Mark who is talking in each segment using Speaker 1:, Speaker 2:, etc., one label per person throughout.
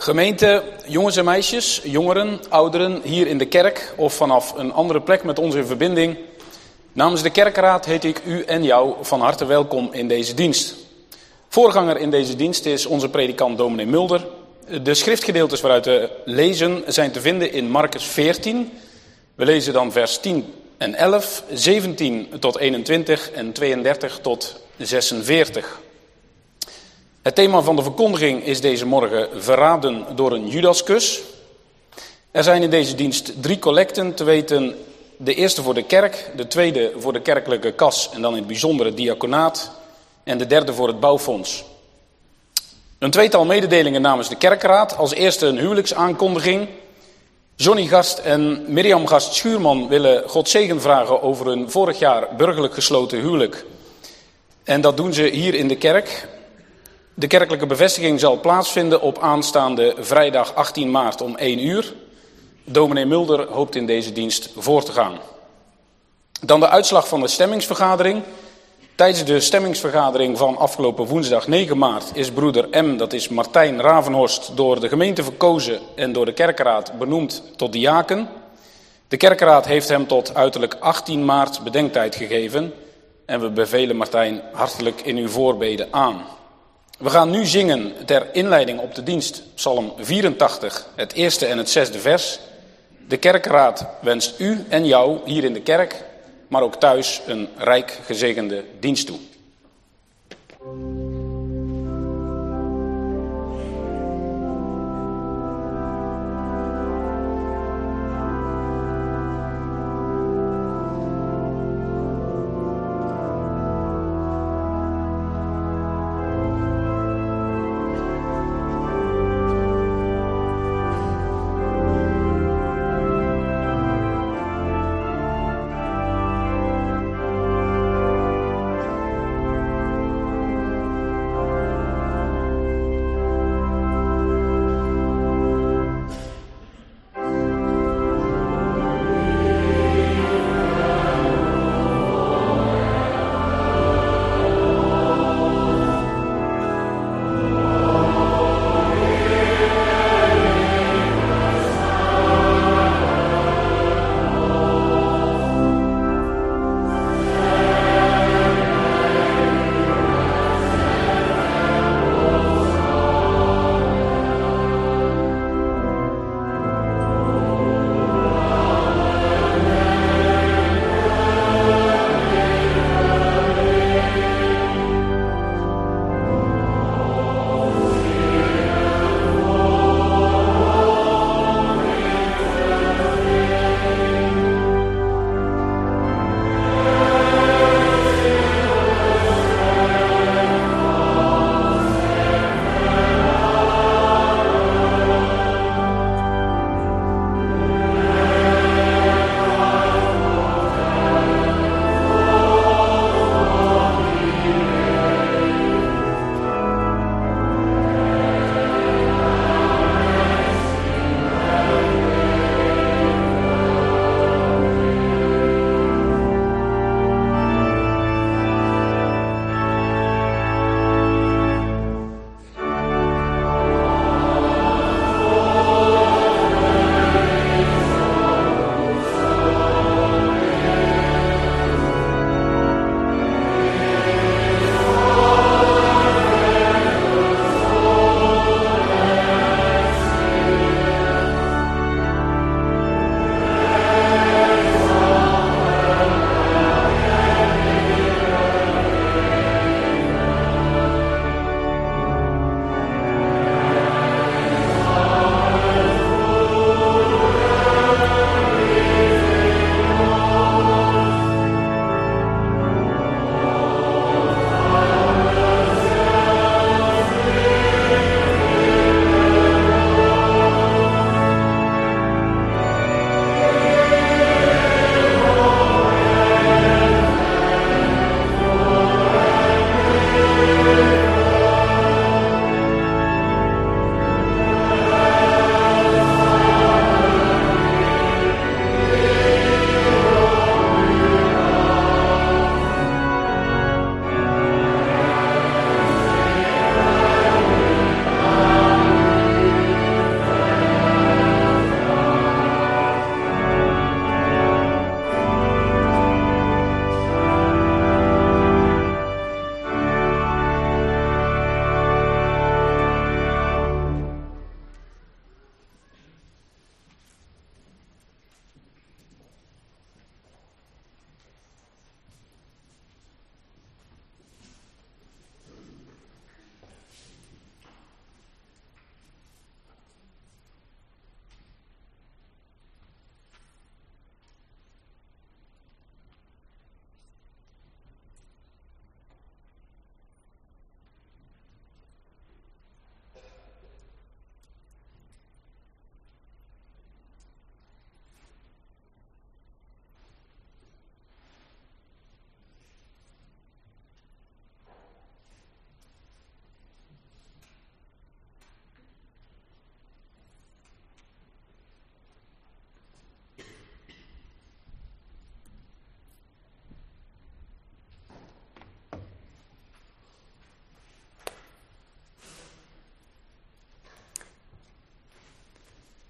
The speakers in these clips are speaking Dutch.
Speaker 1: Gemeente, jongens en meisjes, jongeren, ouderen, hier in de kerk of vanaf een andere plek met ons in verbinding. Namens de kerkraad heet ik u en jou van harte welkom in deze dienst. Voorganger in deze dienst is onze predikant dominee Mulder. De schriftgedeeltes waaruit we lezen zijn te vinden in Marcus 14. We lezen dan vers 10 en 11, 17 tot 21 en 32 tot 46. Het thema van de verkondiging is deze morgen verraden door een Judaskus. Er zijn in deze dienst 3 collecten, te weten de eerste voor de kerk, de tweede voor de kerkelijke kas en dan in het bijzonder het diaconaat en de derde voor het bouwfonds. Een tweetal mededelingen namens de kerkraad. Als eerste een huwelijksaankondiging. Johnny Gast en Mirjam Gast Schuurman willen God zegen vragen over hun vorig jaar burgerlijk gesloten huwelijk. En dat doen ze hier in de kerk. De kerkelijke bevestiging zal plaatsvinden op aanstaande vrijdag 18 maart om 1 uur. Dominee Mulder hoopt in deze dienst voor te gaan. Dan de uitslag van de stemmingsvergadering. Tijdens de stemmingsvergadering van afgelopen woensdag 9 maart is broeder M, dat is Martijn Ravenhorst, door de gemeente verkozen en door de kerkraad benoemd tot diaken. De kerkraad heeft hem tot uiterlijk 18 maart bedenktijd gegeven en we bevelen Martijn hartelijk in uw voorbeden aan. We gaan nu zingen ter inleiding op de dienst Psalm 84, het eerste en het 6e vers. De kerkraad wenst u en jou hier in de kerk, maar ook thuis een rijk gezegende dienst toe.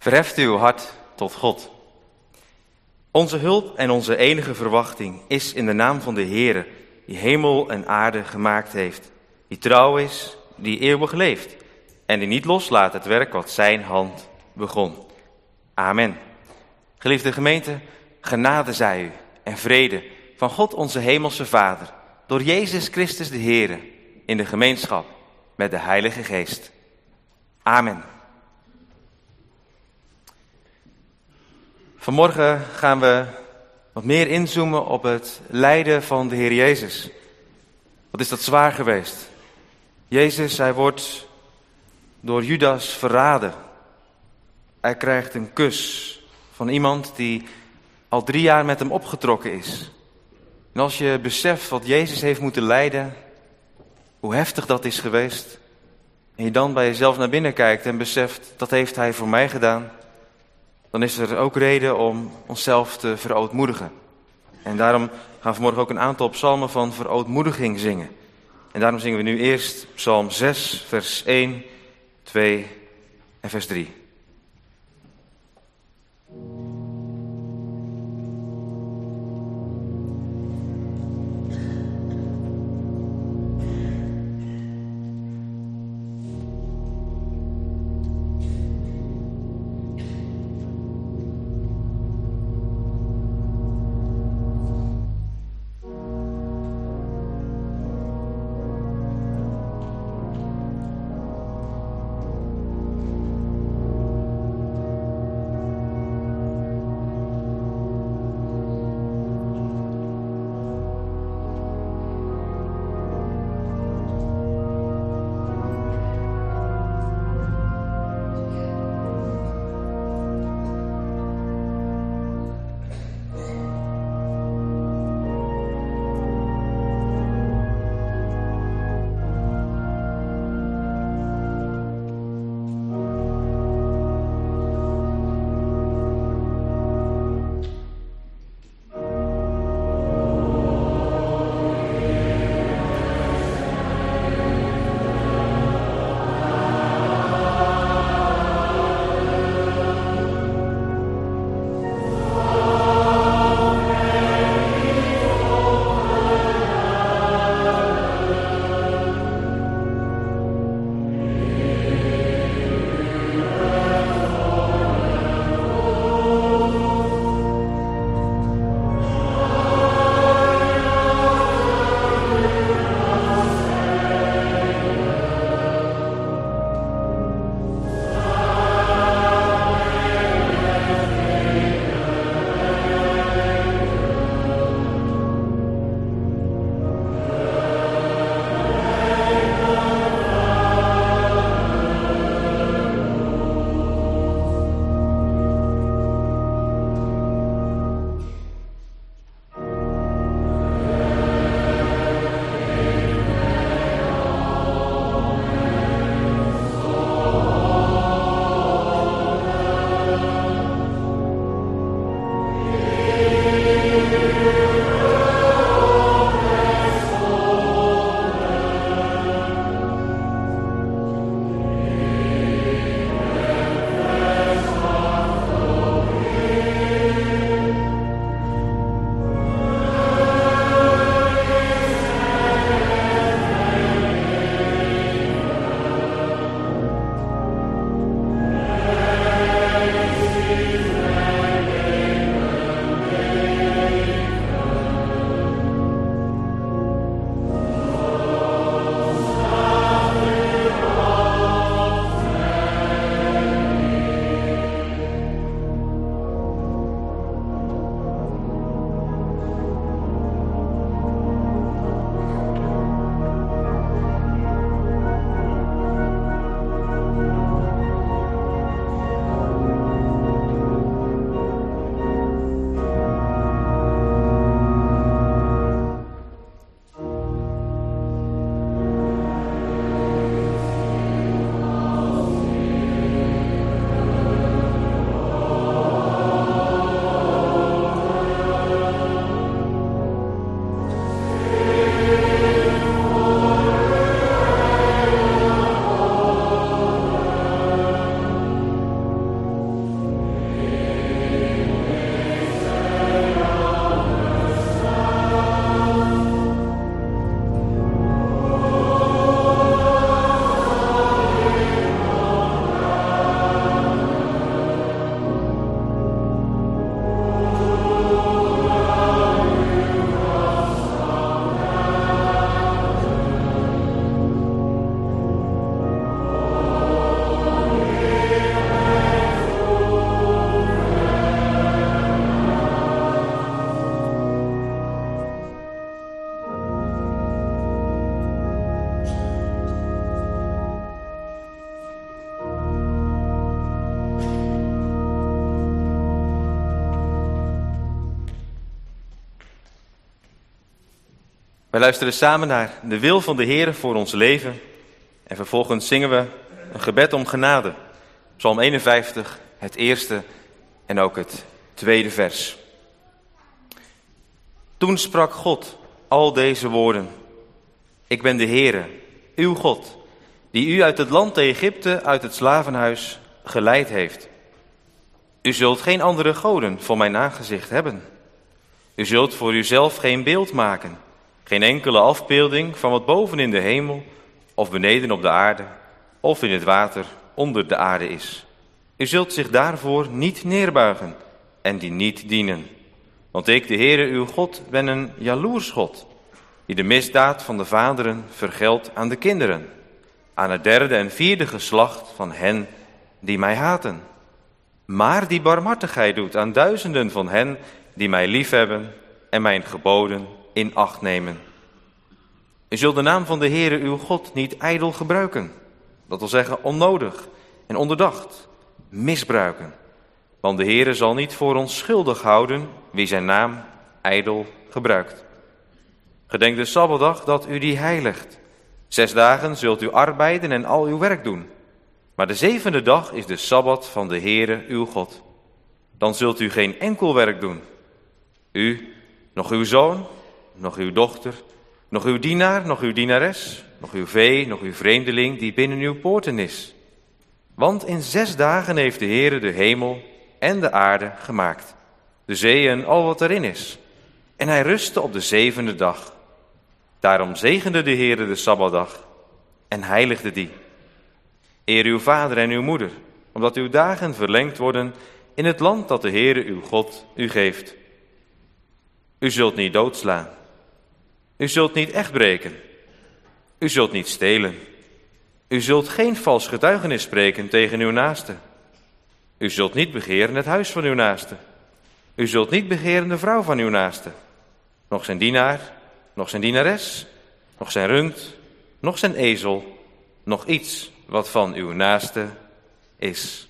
Speaker 2: Verheft uw hart tot God. Onze hulp en onze enige verwachting is in de naam van de Heere, die hemel en aarde gemaakt heeft, die trouw is, die eeuwig leeft en die niet loslaat het werk wat zijn hand begon. Amen. Geliefde gemeente, genade zij u en vrede van God onze hemelse Vader, door Jezus Christus de Heere, in de gemeenschap met de Heilige Geest. Amen. Vanmorgen gaan we wat meer inzoomen op het lijden van de Heer Jezus. Wat is dat zwaar geweest? Jezus, hij wordt door Judas verraden. Hij krijgt een kus van iemand die al 3 jaar met hem opgetrokken is. En als je beseft wat Jezus heeft moeten lijden, hoe heftig dat is geweest, en je dan bij jezelf naar binnen kijkt en beseft, dat heeft hij voor mij gedaan, dan is er ook reden om onszelf te verootmoedigen. En daarom gaan we vanmorgen ook een aantal psalmen van verootmoediging zingen. En daarom zingen we nu eerst psalm 6, vers 1, 2 en vers 3. Wij luisteren samen naar de wil van de Heer voor ons leven en vervolgens zingen we een gebed om genade. Psalm 51, het eerste en ook het tweede vers. Toen sprak God al deze woorden. Ik ben de Heere, uw God, die u uit het land Egypte, uit het slavenhuis, geleid heeft. U zult geen andere goden voor mijn aangezicht hebben. U zult voor uzelf geen beeld maken, geen enkele afbeelding van wat boven in de hemel of beneden op de aarde of in het water onder de aarde is. U zult zich daarvoor niet neerbuigen en die niet dienen. Want ik, de Heere uw God, ben een jaloers God, die de misdaad van de vaderen vergeldt aan de kinderen, aan het derde en vierde geslacht van hen die mij haten. Maar die barmhartigheid doet aan duizenden van hen die mij liefhebben en mijn geboden in acht nemen. U zult de naam van de Heere uw God niet ijdel gebruiken, dat wil zeggen onnodig en onderdacht, misbruiken. Want de Heere zal niet voor ons schuldig houden wie zijn naam ijdel gebruikt. Gedenk de Sabbatdag dat u die heiligt. 6 dagen zult u arbeiden en al uw werk doen. Maar de 7e dag is de Sabbat van de Heere uw God. Dan zult u geen enkel werk doen. U, nog uw zoon, nog uw dochter, nog uw dienaar, nog uw dienares, nog uw vee, nog uw vreemdeling die binnen uw poorten is. Want in 6 dagen heeft de Heere de hemel en de aarde gemaakt, de zee en al wat erin is. En hij rustte op de 7e dag. Daarom zegende de Heere de Sabbatdag en heiligde die. Eer uw vader en uw moeder, omdat uw dagen verlengd worden in het land dat de Heere uw God u geeft. U zult niet doodslaan. U zult niet echt breken. U zult niet stelen. U zult geen vals getuigenis spreken tegen uw naaste. U zult niet begeren het huis van uw naaste. U zult niet begeren de vrouw van uw naaste. Nog zijn dienaar, nog zijn dienares, nog zijn rund, nog zijn ezel, nog iets wat van uw naaste is.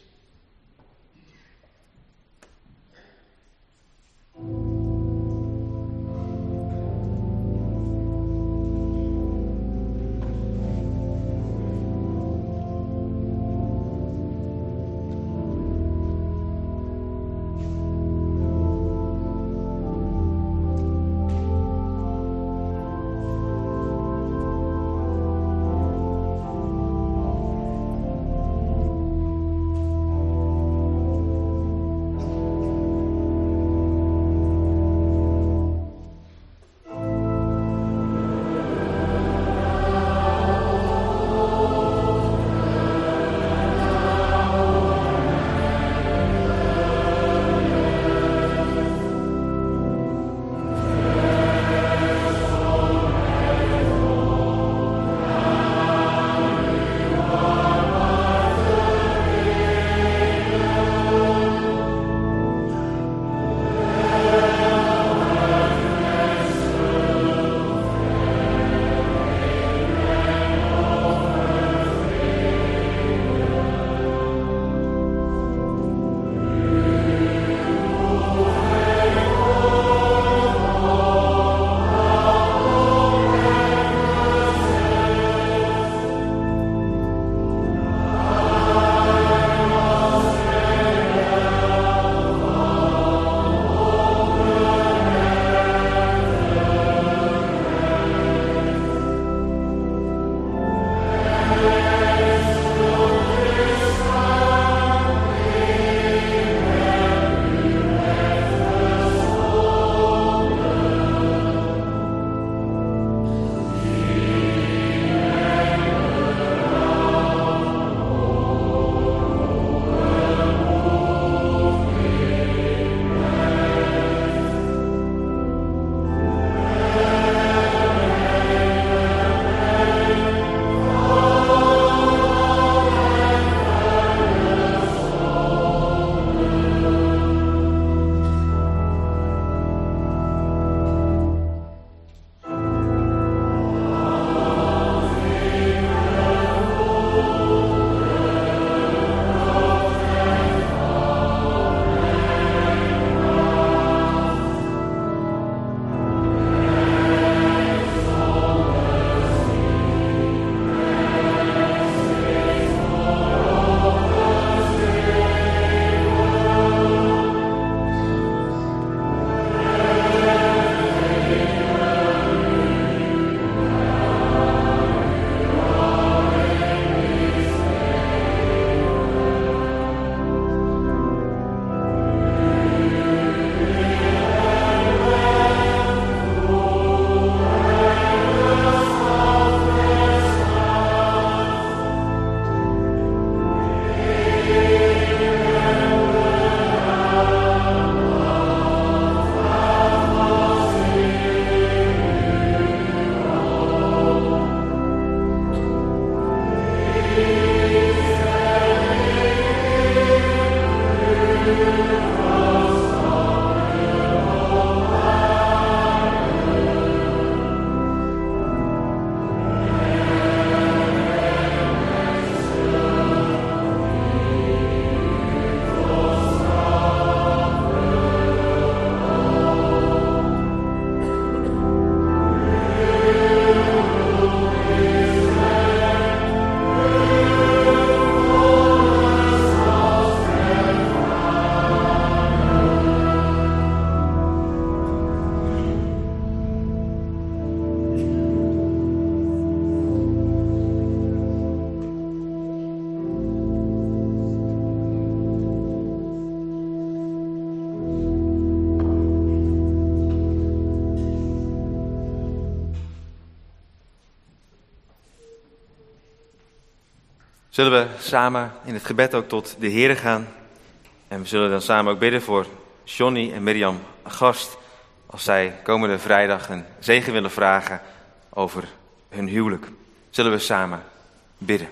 Speaker 2: Zullen we samen in het gebed ook tot de Heere gaan? En we zullen dan samen ook bidden voor Johnny en Mirjam Gast, als zij komende vrijdag een zegen willen vragen over hun huwelijk. Zullen we samen bidden.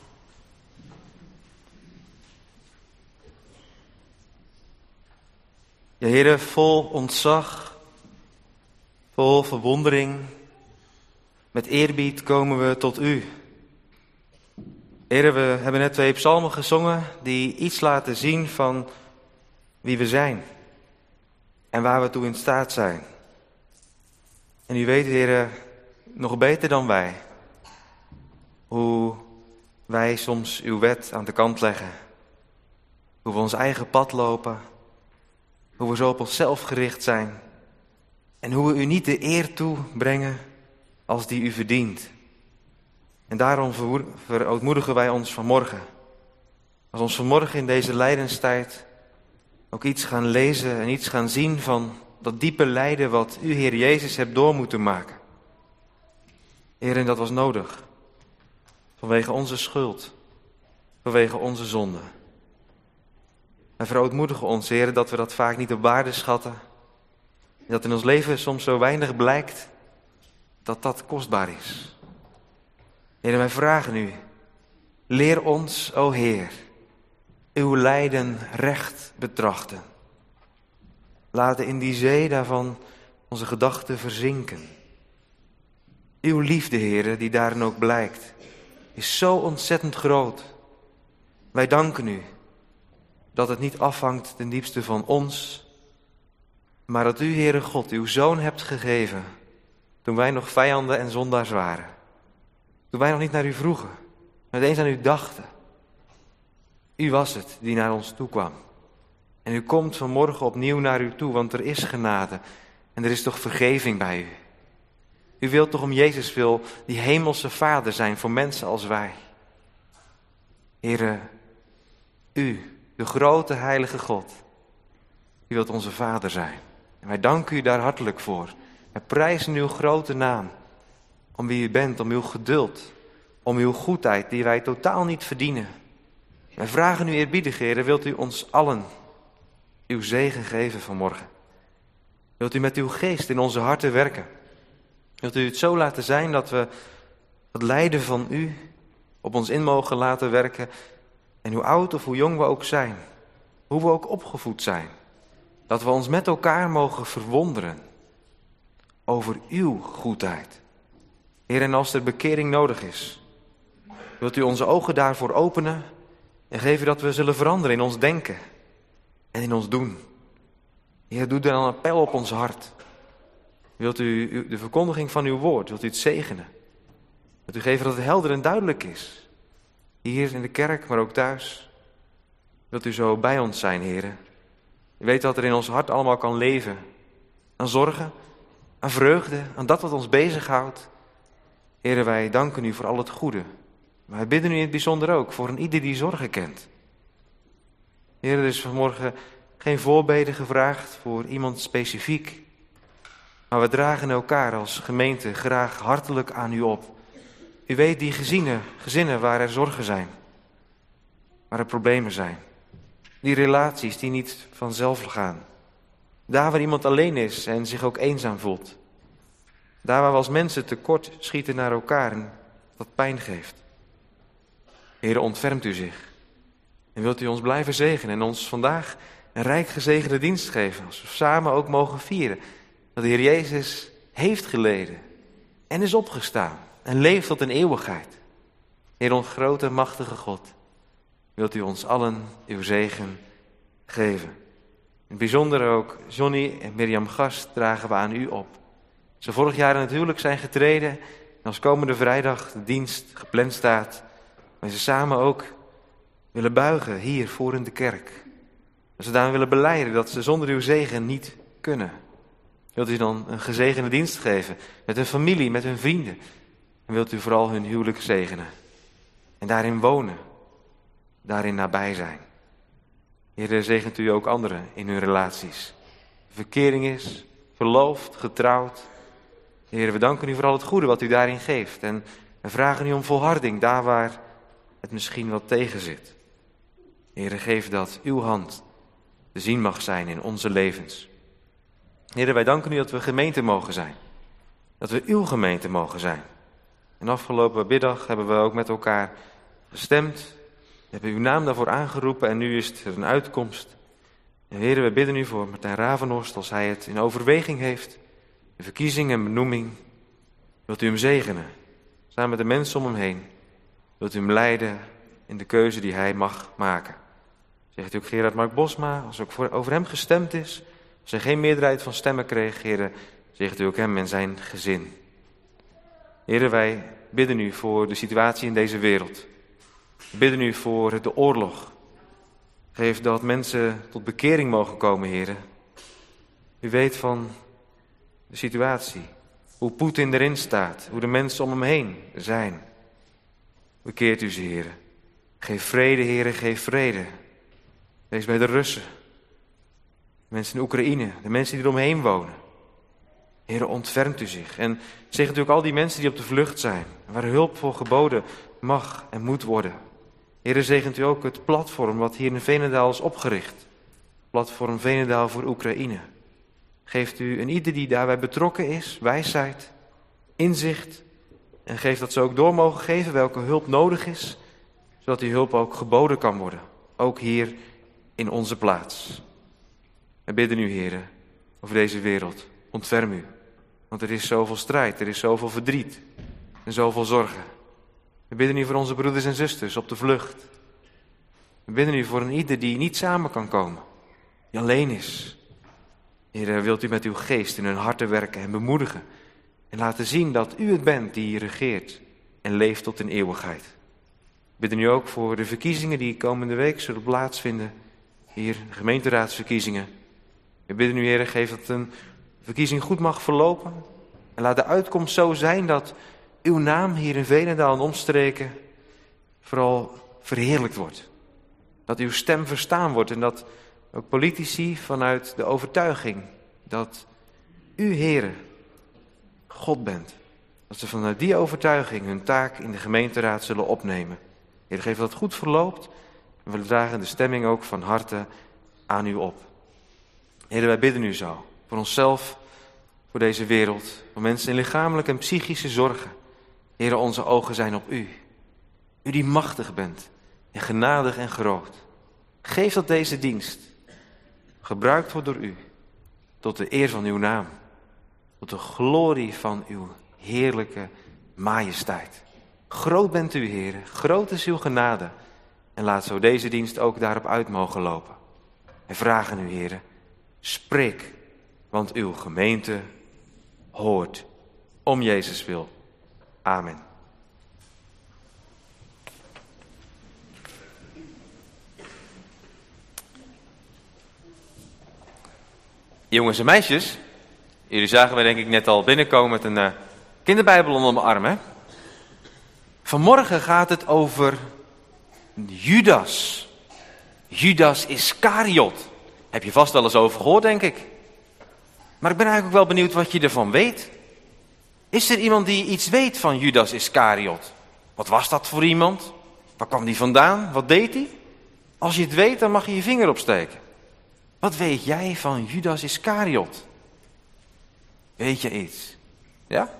Speaker 2: Ja, Heere, vol ontzag, vol verwondering, met eerbied komen we tot u. Heere, we hebben net 2 psalmen gezongen die iets laten zien van wie we zijn en waar we toe in staat zijn. En u weet, Heere, nog beter dan wij, hoe wij soms uw wet aan de kant leggen, hoe we ons eigen pad lopen, hoe we zo op onszelf gericht zijn en hoe we u niet de eer toebrengen als die u verdient. En daarom verootmoedigen wij ons vanmorgen. Als we ons vanmorgen in deze lijdenstijd ook iets gaan lezen en iets gaan zien van dat diepe lijden wat u, Heer Jezus, hebt door moeten maken. Heer, en dat was nodig. Vanwege onze schuld. Vanwege onze zonde. En verootmoedigen ons, Heer, dat we dat vaak niet op waarde schatten. En dat in ons leven soms zo weinig blijkt dat dat kostbaar is. Heer, en wij vragen u, leer ons, o Heer, uw lijden recht betrachten. Laten in die zee daarvan onze gedachten verzinken. Uw liefde, Heer, die daarin ook blijkt, is zo ontzettend groot. Wij danken u dat het niet afhangt ten diepste van ons, maar dat u, Heere God, uw Zoon hebt gegeven toen wij nog vijanden en zondaars waren. Toen wij nog niet naar u vroegen, maar eens aan u dachten. U was het die naar ons toe kwam. En u komt vanmorgen opnieuw naar u toe, want er is genade en er is toch vergeving bij u. U wilt toch om Jezus wil die hemelse Vader zijn voor mensen als wij. Heere, u, de grote heilige God, u wilt onze Vader zijn. En wij danken u daar hartelijk voor. Wij prijzen uw grote naam, om wie u bent, om uw geduld, om uw goedheid die wij totaal niet verdienen. Wij vragen u eerbiedig, Heer, wilt u ons allen uw zegen geven vanmorgen. Wilt u met uw geest in onze harten werken. Wilt u het zo laten zijn dat we het lijden van u op ons in mogen laten werken. En hoe oud of hoe jong we ook zijn, hoe we ook opgevoed zijn. Dat we ons met elkaar mogen verwonderen over uw goedheid. Heer, en als er bekering nodig is, wilt u onze ogen daarvoor openen en geven dat we zullen veranderen in ons denken en in ons doen. Heer, doe dan een appel op ons hart. Wilt u de verkondiging van uw woord, wilt u het zegenen? Wilt u geven dat het helder en duidelijk is? Hier in de kerk, maar ook thuis. Wilt u zo bij ons zijn, Heer? U weet wat er in ons hart allemaal kan leven. Aan zorgen, aan vreugde, aan dat wat ons bezighoudt. Heer, wij danken u voor al het goede. Maar wij bidden u in het bijzonder ook voor een ieder die zorgen kent. Heer, er is vanmorgen geen voorbeden gevraagd voor iemand specifiek. Maar we dragen elkaar als gemeente graag hartelijk aan u op. U weet die gezinnen waar er zorgen zijn. Waar er problemen zijn. Die relaties die niet vanzelf gaan. Daar waar iemand alleen is en zich ook eenzaam voelt. Daar waar we als mensen tekort schieten naar elkaar en dat pijn geeft. Heere, ontfermt u zich. En wilt u ons blijven zegenen en ons vandaag een rijk gezegende dienst geven. Als we samen ook mogen vieren dat de Heer Jezus heeft geleden en is opgestaan en leeft tot een eeuwigheid. Heer, ons grote en machtige God, wilt u ons allen uw zegen geven. In het bijzonder ook Johnny en Mirjam Gast dragen we aan u op. Ze vorig jaar in het huwelijk zijn getreden en als komende vrijdag de dienst gepland staat, waar ze samen ook willen buigen hier voor in de kerk. En ze daar willen belijden dat ze zonder uw zegen niet kunnen. Wilt u dan een gezegende dienst geven met hun familie, met hun vrienden. En wilt u vooral hun huwelijk zegenen. En daarin wonen. Daarin nabij zijn. Heer, zegent u ook anderen in hun relaties. Verkering is, verloofd, getrouwd. Heer, we danken u voor al het goede wat u daarin geeft. En we vragen u om volharding daar waar het misschien wat tegenzit. Heere, geef dat uw hand te zien mag zijn in onze levens. Heere, wij danken u dat we gemeente mogen zijn. Dat we uw gemeente mogen zijn. En afgelopen middag hebben we ook met elkaar gestemd. We hebben uw naam daarvoor aangeroepen en nu is het een uitkomst. En Heere, we bidden u voor Martijn Ravenhorst als hij het in overweging heeft. De verkiezing en benoeming. Wilt u hem zegenen, samen met de mensen om hem heen. Wilt u hem leiden in de keuze die hij mag maken. Zegt u ook Gerard Mark Bosma, als ook over hem gestemd is. Als hij geen meerderheid van stemmen kreeg, Heere, zegt u ook hem en zijn gezin. Heere, wij bidden u voor de situatie in deze wereld. We bidden u voor de oorlog. Geef dat mensen tot bekering mogen komen, Heere. U weet van de situatie. Hoe Poetin erin staat. Hoe de mensen om hem heen zijn. Bekeert u ze, Heere. Geef vrede, Heere, geef vrede. Wees bij de Russen. De mensen in Oekraïne. De mensen die eromheen wonen. Heere, ontfermt u zich. En zeg natuurlijk al die mensen die op de vlucht zijn. Waar hulp voor geboden mag en moet worden. Heere, zegent u ook het platform wat hier in Veenendaal is opgericht. Platform Veenendaal voor Oekraïne. Geeft u en ieder die daarbij betrokken is, wijsheid, inzicht. En geeft dat ze ook door mogen geven welke hulp nodig is. Zodat die hulp ook geboden kan worden. Ook hier in onze plaats. We bidden u, Heere, over deze wereld. Ontferm u. Want er is zoveel strijd, er is zoveel verdriet en zoveel zorgen. We bidden u voor onze broeders en zusters op de vlucht. We bidden u voor een ieder die niet samen kan komen. Die alleen is. Heer, wilt u met uw geest in hun harten werken en bemoedigen. En laten zien dat u het bent die regeert en leeft tot in eeuwigheid. We bidden u ook voor de verkiezingen die komende week zullen plaatsvinden. Hier, de gemeenteraadsverkiezingen. We bidden u, Heer, geef dat een verkiezing goed mag verlopen. En laat de uitkomst zo zijn dat uw naam hier in Veenendaal en omstreken vooral verheerlijkt wordt. Dat uw stem verstaan wordt en dat ook politici vanuit de overtuiging dat u, Heere, God bent. Dat ze vanuit die overtuiging hun taak in de gemeenteraad zullen opnemen. Heer, geef dat het goed verloopt en we dragen de stemming ook van harte aan u op. Heer, wij bidden u zo voor onszelf, voor deze wereld, voor mensen in lichamelijke en psychische zorgen. Heer, onze ogen zijn op u. U die machtig bent en genadig en groot. Geef dat deze dienst gebruikt wordt door u, tot de eer van uw naam, tot de glorie van uw heerlijke majesteit. Groot bent u, Heer, groot is uw genade. En laat zo deze dienst ook daarop uit mogen lopen. En vragen u, Heer, spreek, want uw gemeente hoort. Om Jezus wil. Amen. Jongens en meisjes, jullie zagen mij denk ik net al binnenkomen met een kinderbijbel onder mijn arm. Hè? Vanmorgen gaat het over Judas. Judas Iscariot. Heb je vast wel eens over gehoord, denk ik. Maar ik ben eigenlijk ook wel benieuwd wat je ervan weet. Is er iemand die iets weet van Judas Iscariot? Wat was dat voor iemand? Waar kwam die vandaan? Wat deed hij? Als je het weet, dan mag je je vinger opsteken. Wat weet jij van Judas Iscariot? Weet je iets? Ja?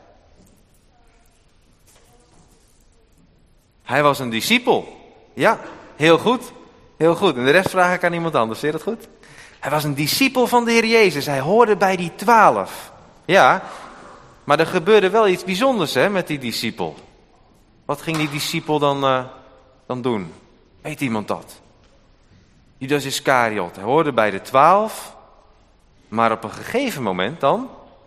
Speaker 2: Hij was een discipel. Ja, heel goed. Heel goed. En de rest vraag ik aan iemand anders. Zie je dat goed? Hij was een discipel van de Heer Jezus. Hij hoorde bij die 12. Ja, maar er gebeurde wel iets bijzonders met die discipel. Wat ging die discipel dan doen? Weet iemand dat? Judas Iscariot. Hij hoorde bij de 12. Maar op een gegeven moment dan...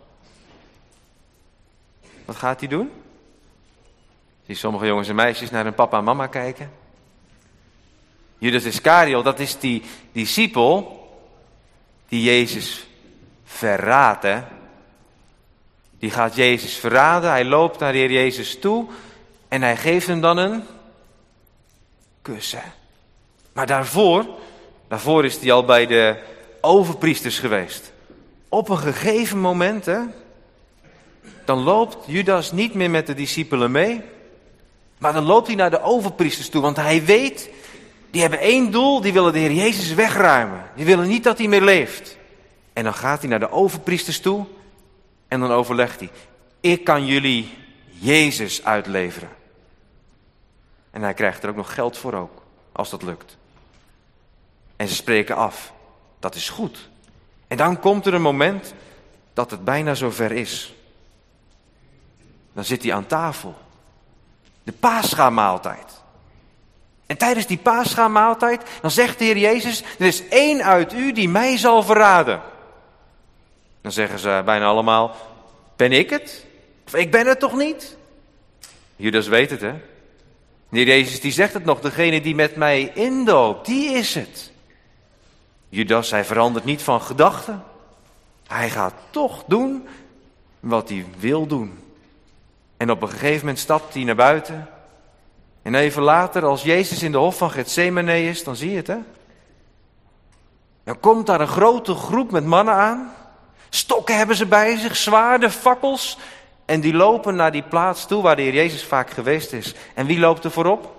Speaker 2: Wat gaat hij doen? Zie sommige jongens en meisjes naar hun papa en mama kijken. Judas Iscariot, dat is die discipel die Jezus verraadt. Hè? Die gaat Jezus verraden. Hij loopt naar de Heer Jezus toe en hij geeft hem dan een kus. Hè? Maar daarvoor is hij al bij de overpriesters geweest. Op een gegeven moment, dan loopt Judas niet meer met de discipelen mee, Maar dan loopt hij naar de overpriesters toe, want hij weet, die hebben één doel, die willen de Heer Jezus wegruimen. Die willen niet dat hij meer leeft. En dan gaat hij naar de overpriesters toe en dan overlegt hij, ik kan jullie Jezus uitleveren. En hij krijgt er ook nog geld voor ook, als dat lukt. En ze spreken af, dat is goed. En dan komt er een moment dat het bijna zover is. Dan zit hij aan tafel. De Paschamaaltijd. En tijdens die Paschamaaltijd, dan zegt de Heer Jezus, er is één uit u die mij zal verraden. Dan zeggen ze bijna allemaal, ben ik het? Of ik ben het toch niet? Judas weet het, hè? De Heer Jezus die zegt het nog, degene die met mij indoopt, die is het. Judas, hij verandert niet van gedachten. Hij gaat toch doen wat hij wil doen. En op een gegeven moment stapt hij naar buiten. En even later, als Jezus in de hof van Getsemane is, dan zie je het, hè? Dan komt daar een grote groep met mannen aan. Stokken hebben ze bij zich, zwaarden, fakkels. En die lopen naar die plaats toe waar de Heer Jezus vaak geweest is. En wie loopt er voorop?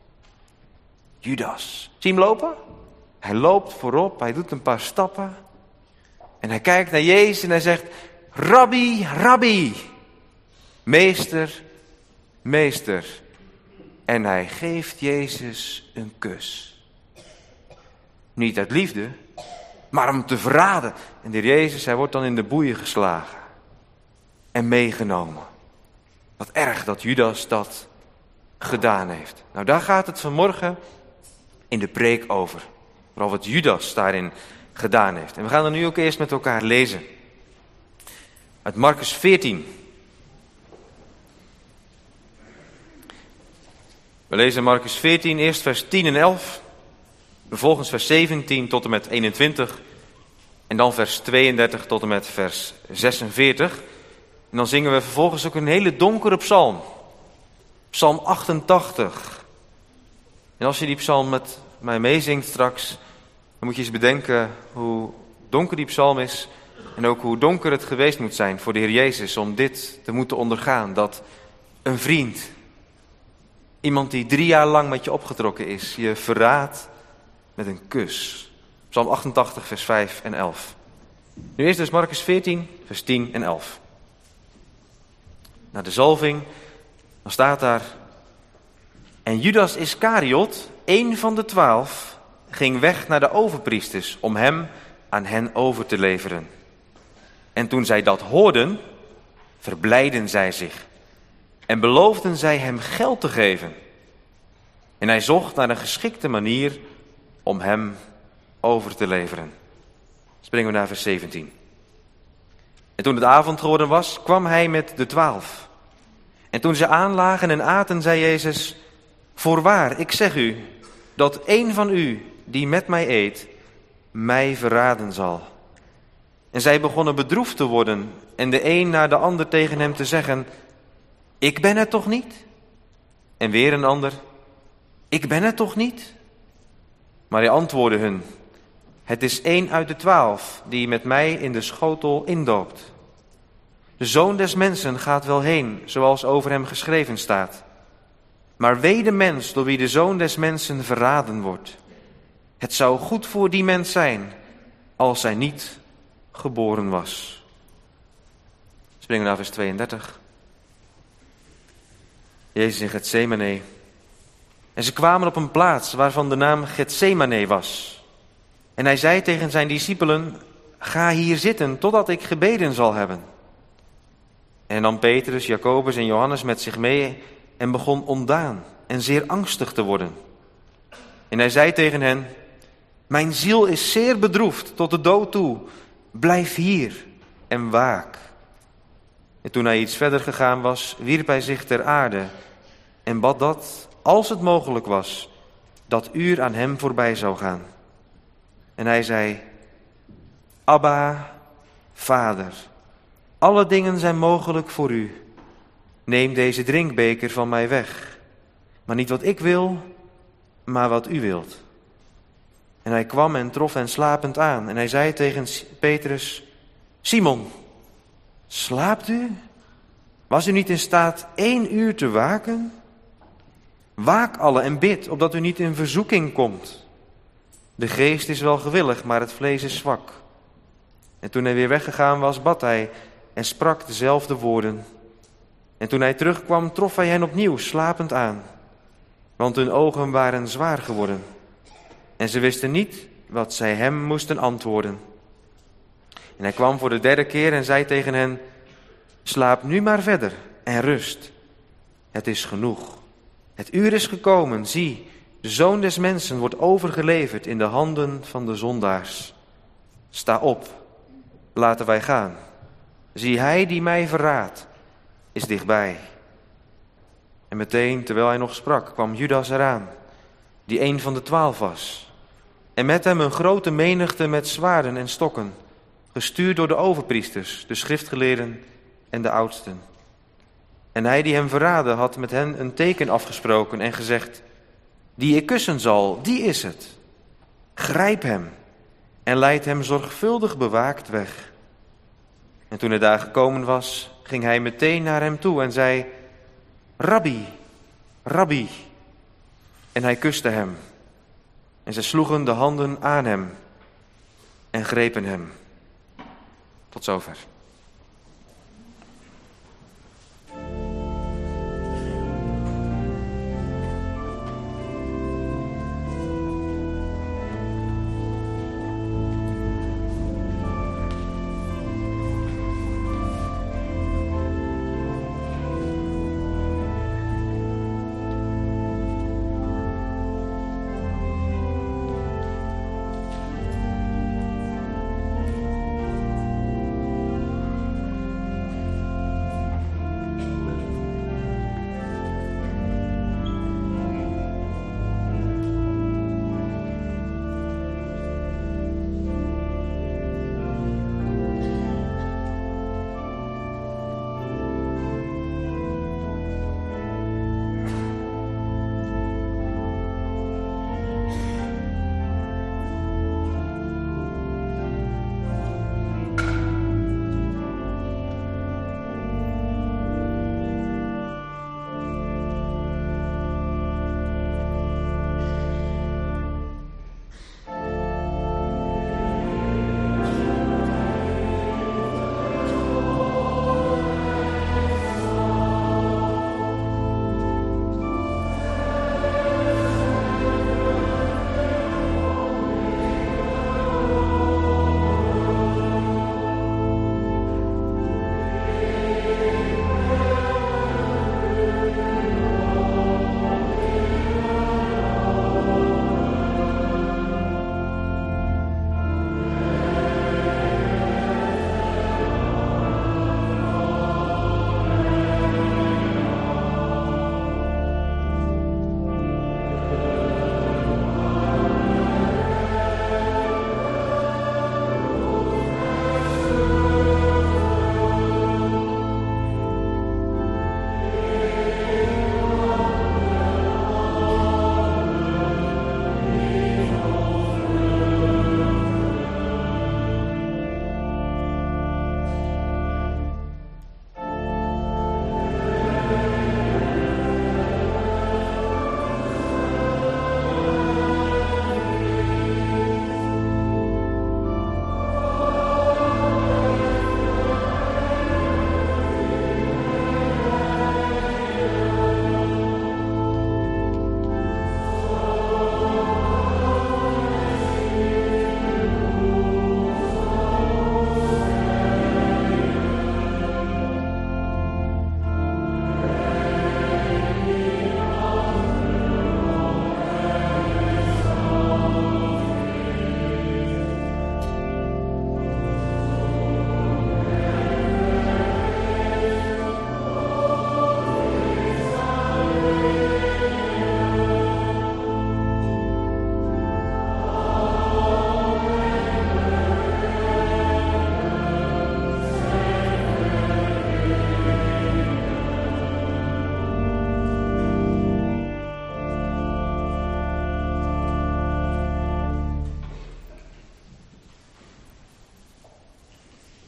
Speaker 2: Judas. Zie je hem lopen? Hij loopt voorop, hij doet een paar stappen. En hij kijkt naar Jezus en hij zegt, Rabbi, Rabbi. Meester, meester. En hij geeft Jezus een kus. Niet uit liefde, maar om te verraden. En de Heer Jezus, hij wordt dan in de boeien geslagen. En meegenomen. Wat erg dat Judas dat gedaan heeft. Nou, daar gaat het vanmorgen in de preek over. Vooral wat Judas daarin gedaan heeft. En we gaan er nu ook eerst met elkaar lezen. Uit Marcus 14. We lezen Marcus 14, eerst vers 10 en 11. Vervolgens vers 17 tot en met 21. En dan vers 32 tot en met vers 46. En dan zingen we vervolgens ook een hele donkere psalm. Psalm 88. En als je die psalm met mij meezingt straks, dan moet je eens bedenken hoe donker die psalm is. En ook hoe donker het geweest moet zijn voor de Heer Jezus om dit te moeten ondergaan. Dat een vriend, iemand die 3 jaar lang met je opgetrokken is, je verraadt met een kus. Psalm 88 vers 5 en 11. Nu eerst dus Marcus 14 vers 10 en 11. Na de zalving, dan staat daar, en Judas Iskariot, 1 van de 12, ging weg naar de overpriesters om hem aan hen over te leveren. En toen zij dat hoorden, verblijden zij zich en beloofden zij hem geld te geven. En hij zocht naar een geschikte manier om hem over te leveren. Springen we naar vers 17. En toen het avond geworden was, kwam hij met de 12. En toen ze aanlagen en aten, zei Jezus, voorwaar, ik zeg u, dat 1 van u, die met mij eet, mij verraden zal. En zij begonnen bedroefd te worden en de een na de ander tegen hem te zeggen, ik ben het toch niet? En weer een ander, ik ben het toch niet? Maar hij antwoordde hun, het is 1 uit de 12 die met mij in de schotel indoopt. De Zoon des Mensen gaat wel heen, zoals over hem geschreven staat. Maar wee de mens door wie de Zoon des Mensen verraden wordt. Het zou goed voor die mens zijn, als hij niet geboren was. Springen we naar vers 32. Jezus in Getsemane. En ze kwamen op een plaats waarvan de naam Getsemane was. En hij zei tegen zijn discipelen, ga hier zitten totdat ik gebeden zal hebben. En nam Petrus, Jacobus en Johannes met zich mee en begon ontdaan en zeer angstig te worden. En hij zei tegen hen, mijn ziel is zeer bedroefd tot de dood toe. Blijf hier en waak. En toen hij iets verder gegaan was, wierp hij zich ter aarde en bad dat, als het mogelijk was, dat uur aan hem voorbij zou gaan. En hij zei, Abba, Vader, alle dingen zijn mogelijk voor u. Neem deze drinkbeker van mij weg. Maar niet wat ik wil, maar wat u wilt. En hij kwam en trof hen slapend aan. En hij zei tegen Petrus, Simon, slaapt u? Was u niet in staat 1 uur te waken? Waak alle en bid, opdat u niet in verzoeking komt. De geest is wel gewillig, maar het vlees is zwak. En toen hij weer weggegaan was, bad hij en sprak dezelfde woorden. En toen hij terugkwam, trof hij hen opnieuw slapend aan. Want hun ogen waren zwaar geworden. En ze wisten niet wat zij hem moesten antwoorden. En hij kwam voor de derde keer en zei tegen hen: slaap nu maar verder en rust. Het is genoeg. Het uur is gekomen. Zie, de Zoon des Mensen wordt overgeleverd in de handen van de zondaars. Sta op, laten wij gaan. Zie, hij die mij verraadt, is dichtbij. En meteen, terwijl hij nog sprak, kwam Judas eraan, die een van de 12 was. En met hem een grote menigte met zwaarden en stokken, gestuurd door de overpriesters, de schriftgeleerden en de oudsten. En hij die hem verraadde had met hen een teken afgesproken en gezegd: die ik kussen zal, die is het. Grijp hem en leid hem zorgvuldig bewaakt weg. En toen hij daar gekomen was, ging hij meteen naar hem toe en zei: Rabbi, Rabbi. En hij kuste hem. En zij sloegen de handen aan hem en grepen hem. Tot zover.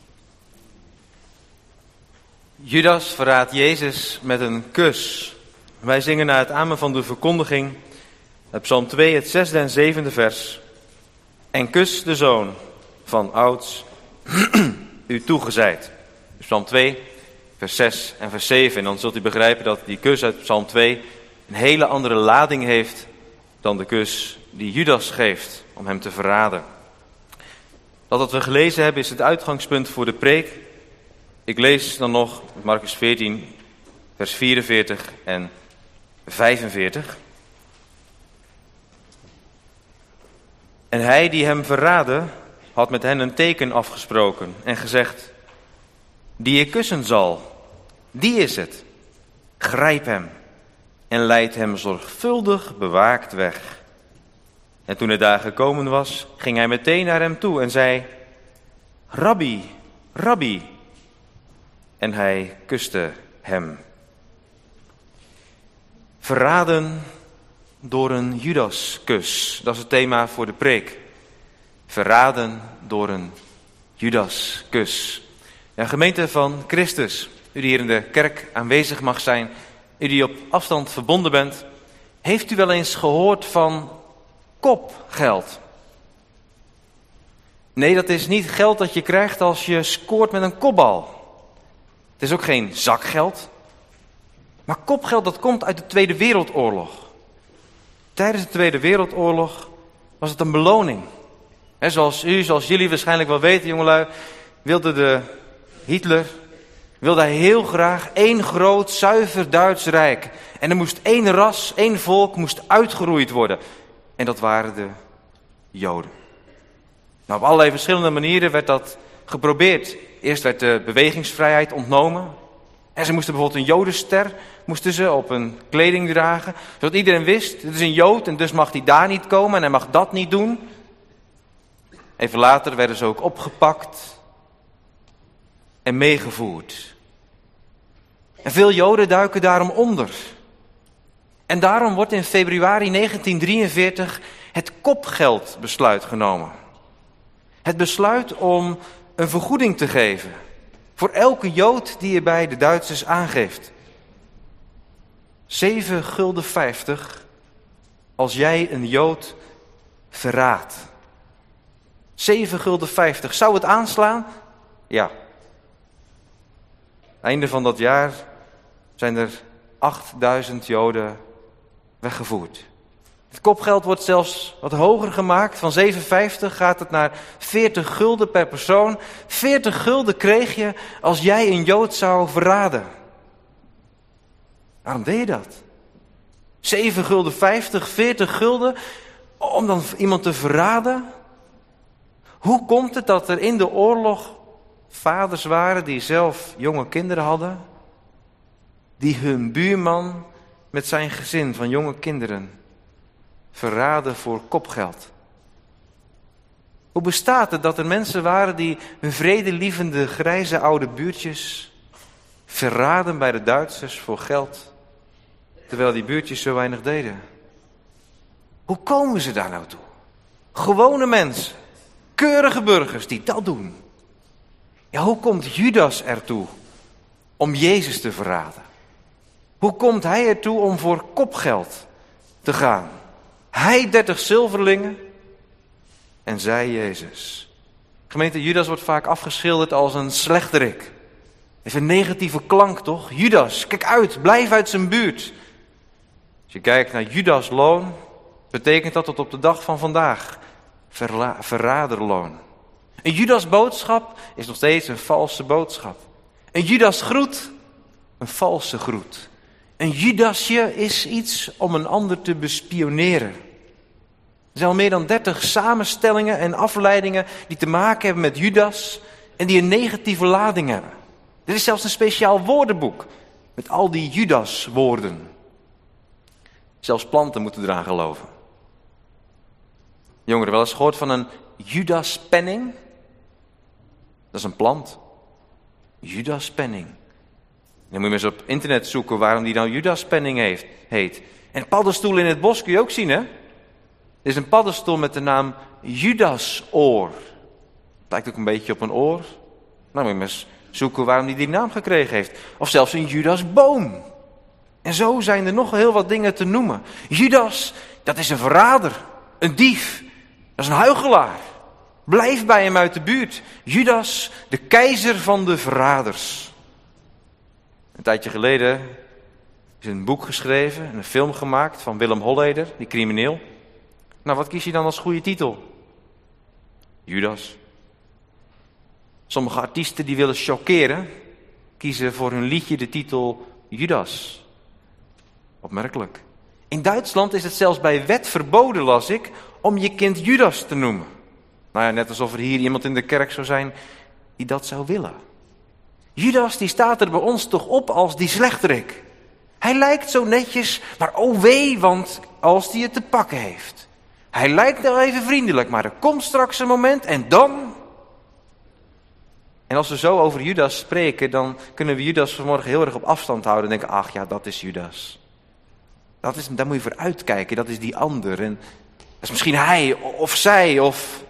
Speaker 2: Judas verraadt Jezus met een kus. Wij zingen na het amen van de verkondiging uit Psalm 2, het 6e en 7e vers. En kus de zoon van ouds u toegezeid. Dus Psalm 2, vers 6 en vers 7. En dan zult u begrijpen dat die kus uit Psalm 2 een hele andere lading heeft dan de kus die Judas geeft om hem te verraden. Dat wat we gelezen hebben is het uitgangspunt voor de preek. Ik lees dan nog Marcus 14, vers 44 en 45. En hij die hem verraadde, had met hen een teken afgesproken en gezegd: die ik kussen zal, die is het. Grijp hem en leid hem zorgvuldig bewaakt weg. En toen hij daar gekomen was, ging hij meteen naar hem toe en zei: Rabbi, Rabbi. En hij kuste hem. Verraden door een Judaskus. Dat is het thema voor de preek. Verraden door een Judaskus. Ja, gemeente van Christus, u die hier in de kerk aanwezig mag zijn, u die op afstand verbonden bent, heeft u wel eens gehoord van kopgeld? Nee, dat is niet geld dat je krijgt als je scoort met een kopbal. Het is ook geen zakgeld. Maar kopgeld, dat komt uit de Tweede Wereldoorlog. Tijdens de Tweede Wereldoorlog was het een beloning. Zoals jullie waarschijnlijk wel weten, jongelui, wilde Hitler heel graag één groot, zuiver Duits rijk. En er moest één ras, één volk moest uitgeroeid worden. En dat waren de Joden. Nou, op allerlei verschillende manieren werd dat geprobeerd. Eerst werd de bewegingsvrijheid ontnomen. En ze moesten bijvoorbeeld een jodenster op hun kleding dragen. Zodat iedereen wist, dit is een Jood en dus mag hij daar niet komen en hij mag dat niet doen. Even later werden ze ook opgepakt en meegevoerd. En veel Joden duiken daarom onder. En daarom wordt in februari 1943 het kopgeldbesluit genomen. Het besluit om een vergoeding te geven voor elke Jood die je bij de Duitsers aangeeft. 7,50 gulden als jij een Jood verraadt. 7,50 gulden. Zou het aanslaan? Ja. Einde van dat jaar zijn er 8000 Joden weggevoerd. Het kopgeld wordt zelfs wat hoger gemaakt. Van 7,50 gaat het naar 40 gulden per persoon. 40 gulden kreeg je als jij een Jood zou verraden. Waarom deed je dat? 7,50 gulden, 40 gulden om dan iemand te verraden? Hoe komt het dat er in de oorlog vaders waren die zelf jonge kinderen hadden, die hun buurman met zijn gezin van jonge kinderen verraden voor kopgeld? Hoe bestaat het dat er mensen waren die hun vredelievende grijze oude buurtjes verraden bij de Duitsers voor geld, terwijl die buurtjes zo weinig deden? Hoe komen ze daar nou toe? Gewone mensen, keurige burgers die dat doen. Ja, hoe komt Judas ertoe om Jezus te verraden? Hoe komt hij ertoe om voor kopgeld te gaan? Hij 30 zilverlingen en zij Jezus. Gemeente, Judas wordt vaak afgeschilderd als een slechterik. Heeft een negatieve klank, toch? Judas, kijk uit, blijf uit zijn buurt. Als je kijkt naar Judas' loon, betekent dat tot op de dag van vandaag verraderloon. Een Judas boodschap is nog steeds een valse boodschap. Een Judas groet, een valse groet. Een Judasje is iets om een ander te bespioneren. Er zijn al meer dan 30 samenstellingen en afleidingen die te maken hebben met Judas en die een negatieve lading hebben. Er is zelfs een speciaal woordenboek met al die Judas-woorden. Zelfs planten moeten eraan geloven. Jongeren, wel eens gehoord van een Judaspenning? Dat is een plant. Judaspenning. Dan moet je maar eens op internet zoeken waarom die nou Judaspenning heet. En paddenstoel in het bos kun je ook zien, hè? Er is een paddenstoel met de naam Judasoor. Het lijkt ook een beetje op een oor. Nou moet je maar eens zoeken waarom die naam gekregen heeft. Of zelfs een Judasboom. En zo zijn er nog heel wat dingen te noemen. Judas, dat is een verrader, een dief, dat is een huichelaar. Blijf bij hem uit de buurt. Judas, de keizer van de verraders. Een tijdje geleden is een boek geschreven en een film gemaakt van Willem Holleder, die crimineel. Nou, wat kies je dan als goede titel? Judas. Sommige artiesten die willen chockeren, kiezen voor hun liedje de titel Judas. Opmerkelijk. In Duitsland is het zelfs bij wet verboden, las ik, om je kind Judas te noemen. Nou ja, net alsof er hier iemand in de kerk zou zijn die dat zou willen. Judas, die staat er bij ons toch op als die slechterik. Hij lijkt zo netjes, maar oh wee, want als hij het te pakken heeft. Hij lijkt wel even vriendelijk, maar er komt straks een moment en dan... En als we zo over Judas spreken, dan kunnen we Judas vanmorgen heel erg op afstand houden en denken, ach ja, dat is Judas. Daar moet je voor uitkijken, dat is die ander. En dat is misschien hij of zij of...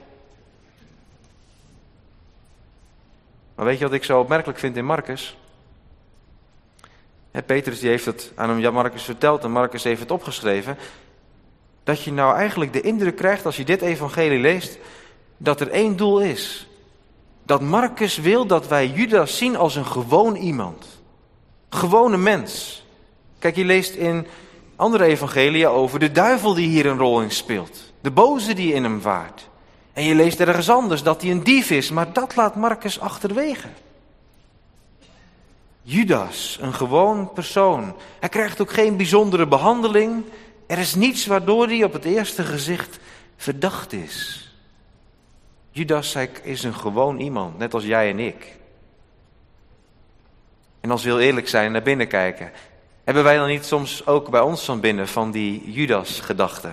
Speaker 2: Maar weet je wat ik zo opmerkelijk vind in Marcus? Petrus die heeft het aan hem Marcus verteld en Marcus heeft het opgeschreven. Dat je nou eigenlijk de indruk krijgt als je dit evangelie leest, dat er één doel is. Dat Marcus wil dat wij Judas zien als een gewoon iemand. Gewone mens. Kijk, je leest in andere evangelieën over de duivel die hier een rol in speelt. De boze die in hem vaart. En je leest ergens anders dat hij een dief is, maar dat laat Marcus achterwege. Judas, een gewoon persoon. Hij krijgt ook geen bijzondere behandeling. Er is niets waardoor hij op het eerste gezicht verdacht is. Judas is een gewoon iemand, net als jij en ik. En als we heel eerlijk zijn en naar binnen kijken, hebben wij dan niet soms ook bij ons van binnen van die Judas-gedachten?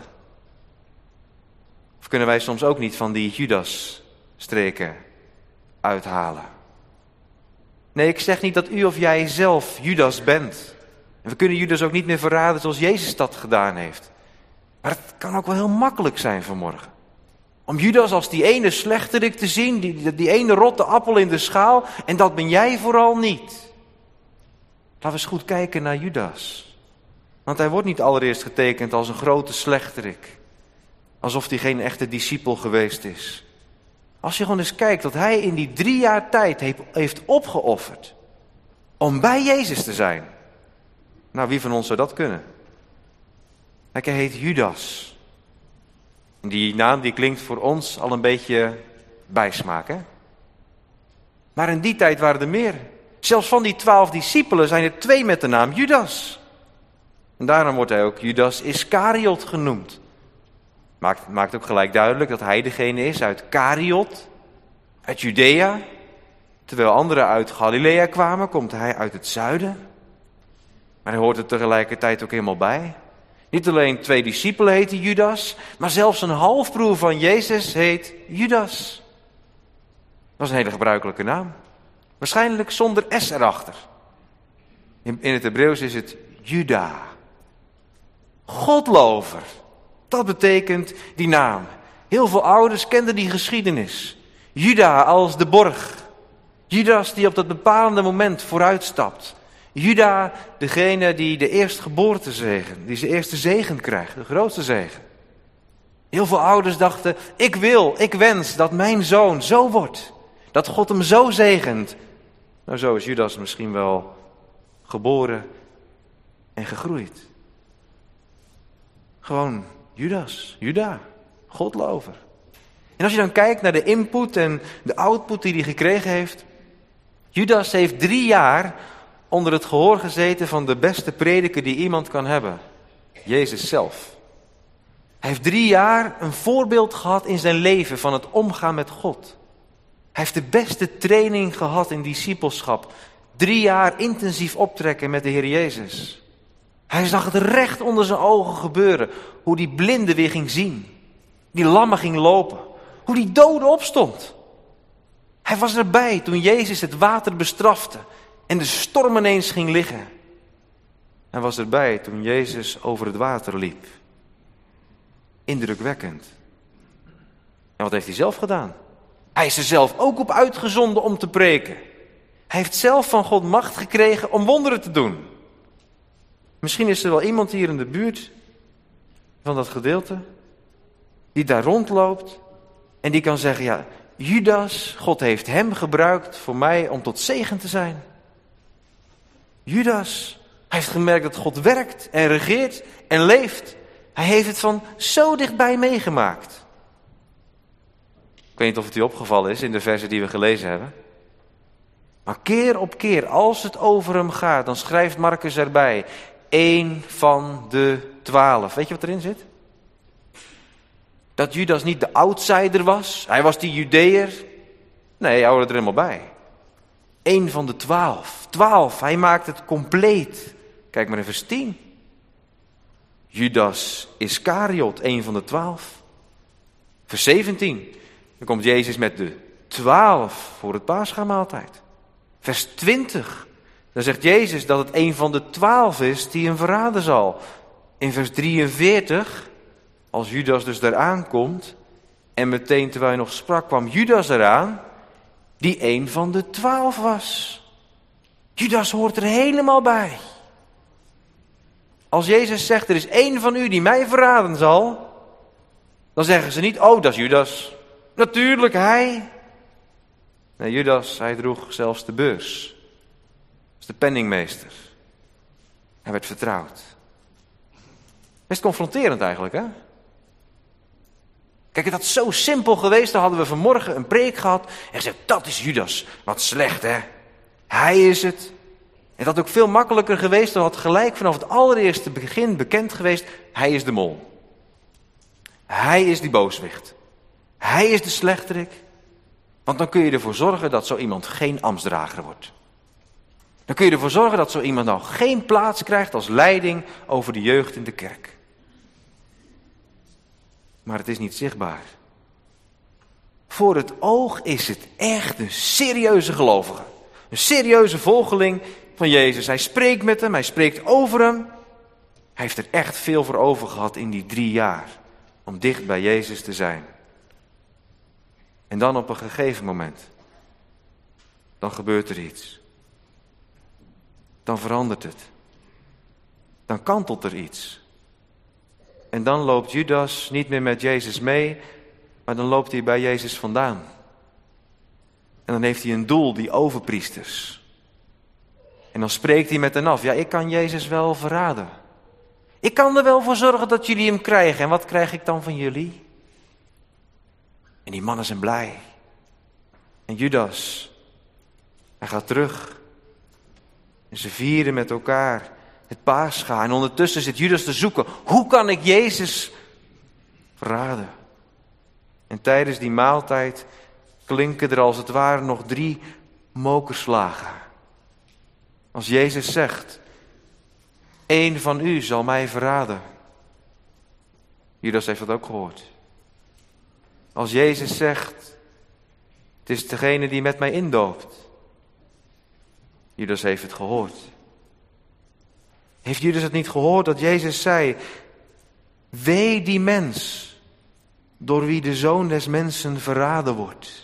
Speaker 2: Of kunnen wij soms ook niet van die Judas-streken uithalen? Nee, ik zeg niet dat u of jij zelf Judas bent. En we kunnen Judas ook niet meer verraden zoals Jezus dat gedaan heeft. Maar het kan ook wel heel makkelijk zijn vanmorgen. Om Judas als die ene slechterik te zien, die ene rotte appel in de schaal. En dat ben jij vooral niet. Laten we eens goed kijken naar Judas. Want hij wordt niet allereerst getekend als een grote slechterik. Alsof hij geen echte discipel geweest is. Als je gewoon eens kijkt dat hij in die 3 jaar tijd heeft opgeofferd. Om bij Jezus te zijn. Nou, wie van ons zou dat kunnen? Kijk, hij heet Judas. En die naam die klinkt voor ons al een beetje bijsmaak, hè? Maar in die tijd waren er meer. Zelfs van die 12 discipelen zijn er 2 met de naam Judas. En daarom wordt hij ook Judas Iskariot genoemd. Maakt ook gelijk duidelijk dat hij degene is uit Kariot, uit Judea. Terwijl anderen uit Galilea kwamen, komt hij uit het zuiden. Maar hij hoort er tegelijkertijd ook helemaal bij. Niet alleen 2 discipelen heten Judas, maar zelfs een halfbroer van Jezus heet Judas. Dat is een hele gebruikelijke naam. Waarschijnlijk zonder S erachter. In het Hebreeuws is het Juda. Godlover. Dat betekent die naam. Heel veel ouders kenden die geschiedenis. Juda als de borg. Judas die op dat bepalende moment vooruitstapt. Juda, degene die de eerstgeboorte zegen, die zijn eerste zegen krijgt, de grootste zegen. Heel veel ouders dachten, ik wens dat mijn zoon zo wordt. Dat God hem zo zegent. Nou, zo is Judas misschien wel geboren en gegroeid. Gewoon Judas, Juda, Godlover. En als je dan kijkt naar de input en de output die hij gekregen heeft. Judas heeft 3 jaar onder het gehoor gezeten van de beste prediker die iemand kan hebben. Jezus zelf. Hij heeft 3 jaar een voorbeeld gehad in zijn leven van het omgaan met God. Hij heeft de beste training gehad in discipelschap. 3 jaar intensief optrekken met de Heer Jezus. Hij zag het recht onder zijn ogen gebeuren. Hoe die blinde weer ging zien. Die lammen ging lopen. Hoe die dode opstond. Hij was erbij toen Jezus het water bestrafte. En de storm ineens ging liggen. Hij was erbij toen Jezus over het water liep. Indrukwekkend. En wat heeft hij zelf gedaan? Hij is er zelf ook op uitgezonden om te preken. Hij heeft zelf van God macht gekregen om wonderen te doen. Misschien is er wel iemand hier in de buurt van dat gedeelte die daar rondloopt en die kan zeggen, ja, Judas, God heeft hem gebruikt voor mij om tot zegen te zijn. Judas, hij heeft gemerkt dat God werkt en regeert en leeft. Hij heeft het van zo dichtbij meegemaakt. Ik weet niet of het u opgevallen is in de versen die we gelezen hebben. Maar keer op keer, als het over hem gaat, dan schrijft Marcus erbij, 1 van de 12. Weet je wat erin zit? Dat Judas niet de outsider was. Hij was die Judeër. Nee, hij hoorde er helemaal bij. 1 van de 12. 12, hij maakt het compleet. Kijk maar in vers 10. Judas Iskariot, 1 van de 12. Vers 17. Dan komt Jezus met de 12 voor het Paschamaaltijd. Vers 20. Dan zegt Jezus dat het 1 van de 12 is die hem verraden zal. In vers 43, als Judas dus daar aankomt, en meteen terwijl hij nog sprak, kwam Judas eraan, die 1 van de 12 was. Judas hoort er helemaal bij. Als Jezus zegt, er is 1 van u die mij verraden zal, dan zeggen ze niet, oh, dat is Judas. Natuurlijk, hij. Nee, Judas, hij droeg zelfs de beurs. Dat is de penningmeester. Hij werd vertrouwd. Best confronterend eigenlijk, hè? Kijk, het had zo simpel geweest, dan hadden we vanmorgen een preek gehad en gezegd, dat is Judas. Wat slecht, hè? Hij is het. Het had ook veel makkelijker geweest, dan had gelijk vanaf het allereerste begin bekend geweest, hij is de mol. Hij is die booswicht. Hij is de slechterik. Want dan kun je ervoor zorgen dat zo iemand geen ambtsdrager wordt. Dan kun je ervoor zorgen dat zo iemand nou geen plaats krijgt als leiding over de jeugd in de kerk. Maar het is niet zichtbaar. Voor het oog is het echt een serieuze gelovige. Een serieuze volgeling van Jezus. Hij spreekt met hem, hij spreekt over hem. Hij heeft er echt veel voor over gehad in die 3 jaar. Om dicht bij Jezus te zijn. En dan op een gegeven moment. Dan gebeurt er iets. Dan verandert het. Dan kantelt er iets. En dan loopt Judas niet meer met Jezus mee, maar dan loopt hij bij Jezus vandaan. En dan heeft hij een doel, die overpriesters. En dan spreekt hij met hen af. Ja, ik kan Jezus wel verraden. Ik kan er wel voor zorgen dat jullie hem krijgen. En wat krijg ik dan van jullie? En die mannen zijn blij. En Judas, hij gaat terug. En ze vieren met elkaar het Pascha. En ondertussen zit Judas te zoeken. Hoe kan ik Jezus verraden? En tijdens die maaltijd klinken er als het ware nog 3 mokerslagen. Als Jezus zegt, 1 van u zal mij verraden. Judas heeft dat ook gehoord. Als Jezus zegt, het is degene die met mij indoopt. Judas heeft het gehoord. Heeft Judas het niet gehoord dat Jezus zei, wee die mens door wie de Zoon des Mensen verraden wordt.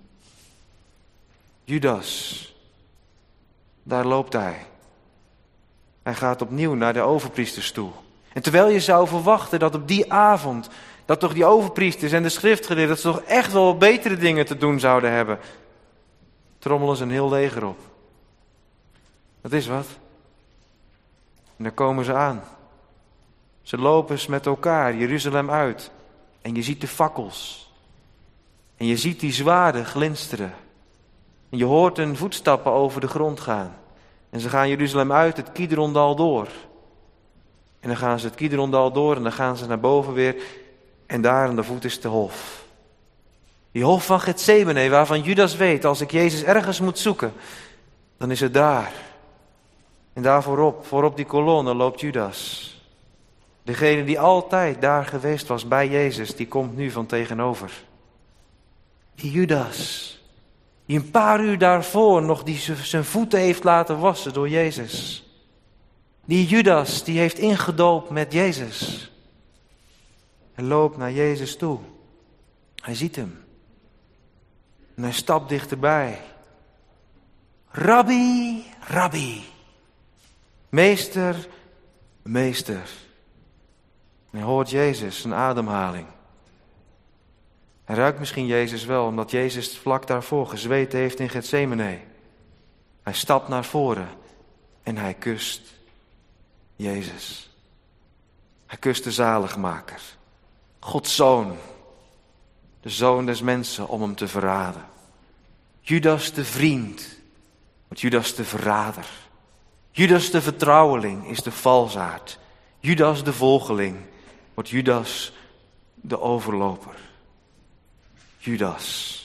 Speaker 2: Judas, daar loopt hij. Hij gaat opnieuw naar de overpriesters toe. En terwijl je zou verwachten dat op die avond, dat toch die overpriesters en de schriftgeleerden, dat ze toch echt wel betere dingen te doen zouden hebben, trommelen ze een heel leger op. Dat is wat. En dan komen ze aan. Ze lopen eens met elkaar Jeruzalem uit. En je ziet de fakkels. En je ziet die zwaarden glinsteren. En je hoort hun voetstappen over de grond gaan. En ze gaan Jeruzalem uit, het Kidrondal door. En dan gaan ze het Kidrondal door en dan gaan ze naar boven weer. En daar aan de voet is de hof. Die hof van Getsemane, waarvan Judas weet, als ik Jezus ergens moet zoeken, dan is het daar. En daar voorop die kolonne loopt Judas. Degene die altijd daar geweest was bij Jezus, die komt nu van tegenover. Die Judas, die een paar uur daarvoor nog zijn voeten heeft laten wassen door Jezus. Die Judas, die heeft ingedoopt met Jezus. Hij loopt naar Jezus toe. Hij ziet hem. En hij stapt dichterbij. Rabbi, Rabbi. Meester, Meester. En hij hoort Jezus, zijn ademhaling. Hij ruikt misschien Jezus wel, omdat Jezus vlak daarvoor gezweten heeft in Getsemane. Hij stapt naar voren en hij kust Jezus. Hij kust de zaligmaker. Gods zoon. De zoon des mensen om hem te verraden. Judas de vriend wordt Judas de verrader. Judas de vertrouweling is de valsaard. Judas de volgeling wordt Judas de overloper. Judas.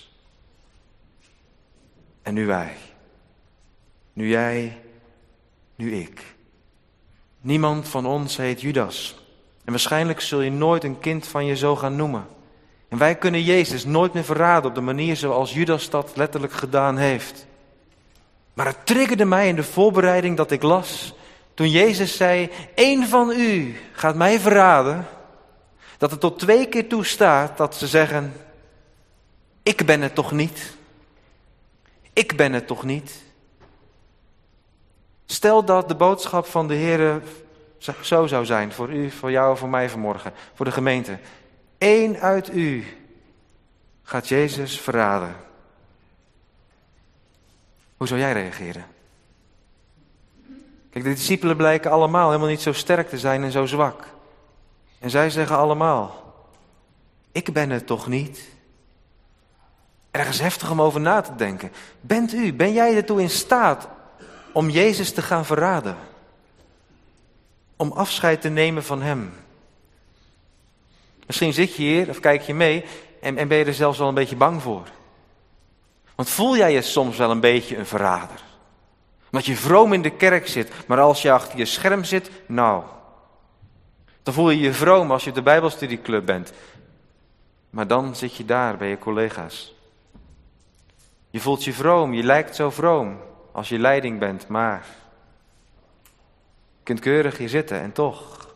Speaker 2: En nu wij. Nu jij, nu ik. Niemand van ons heet Judas. En waarschijnlijk zul je nooit een kind van je zo gaan noemen. En wij kunnen Jezus nooit meer verraden op de manier zoals Judas dat letterlijk gedaan heeft. Maar het triggerde mij in de voorbereiding dat ik las, toen Jezus zei, 1 van u gaat mij verraden, dat het tot 2 keer toe staat dat ze zeggen, ik ben het toch niet? Ik ben het toch niet? Stel dat de boodschap van de Heer zo zou zijn voor u, voor jou, voor mij vanmorgen, voor de gemeente. 1 uit u gaat Jezus verraden. Hoe zou jij reageren? Kijk, de discipelen blijken allemaal helemaal niet zo sterk te zijn en zo zwak. En zij zeggen allemaal, ik ben het toch niet? Ergens heftig om over na te denken. Ben jij ertoe in staat om Jezus te gaan verraden? Om afscheid te nemen van hem? Misschien zit je hier of kijk je mee en ben je er zelfs wel een beetje bang voor. Want voel jij je soms wel een beetje een verrader? Omdat je vroom in de kerk zit, maar als je achter je scherm zit, nou. Dan voel je je vroom als je op de Bijbelstudieclub bent. Maar dan zit je daar bij je collega's. Je voelt je vroom, je lijkt zo vroom als je leiding bent, maar je kunt keurig hier zitten en toch.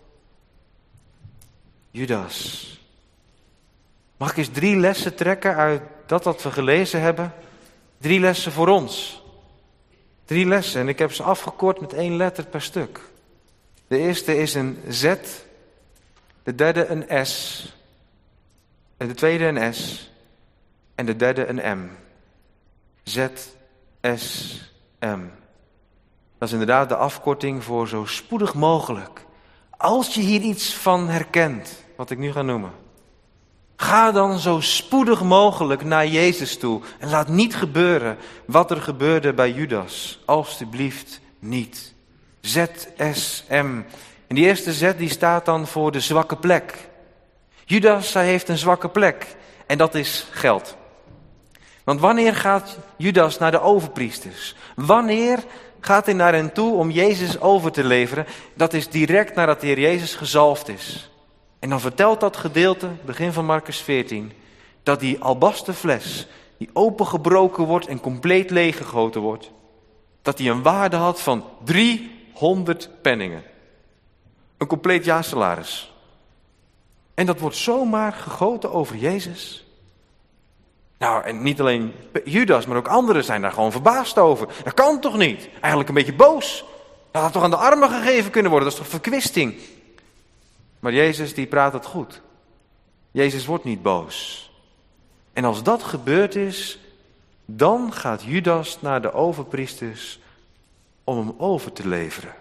Speaker 2: Judas. Mag ik eens 3 lessen trekken uit dat wat we gelezen hebben? 3 lessen voor ons. 3 lessen en ik heb ze afgekort met 1 letter per stuk. De eerste is een Z, de derde een S, en de tweede een S en de derde een M. Z, S, M. Dat is inderdaad de afkorting voor zo spoedig mogelijk. Als je hier iets van herkent, wat ik nu ga noemen, ga dan zo spoedig mogelijk naar Jezus toe. En laat niet gebeuren wat er gebeurde bij Judas. Alsjeblieft niet. Z, S, M. En die eerste Z die staat dan voor de zwakke plek. Judas, hij heeft een zwakke plek. En dat is geld. Want wanneer gaat Judas naar de overpriesters? Wanneer gaat hij naar hen toe om Jezus over te leveren? Dat is direct nadat de Heer Jezus gezalfd is. En dan vertelt dat gedeelte, begin van Marcus 14, dat die albasten fles, die opengebroken wordt en compleet leeggegoten wordt, dat die een waarde had van 300 penningen. Een compleet jaarsalaris. En dat wordt zomaar gegoten over Jezus. Nou, en niet alleen Judas, maar ook anderen zijn daar gewoon verbaasd over. Dat kan toch niet? Eigenlijk een beetje boos. Dat had toch aan de armen gegeven kunnen worden? Dat is toch verkwisting? Maar Jezus die praat het goed. Jezus wordt niet boos. En als dat gebeurd is, dan gaat Judas naar de overpriesters om hem over te leveren.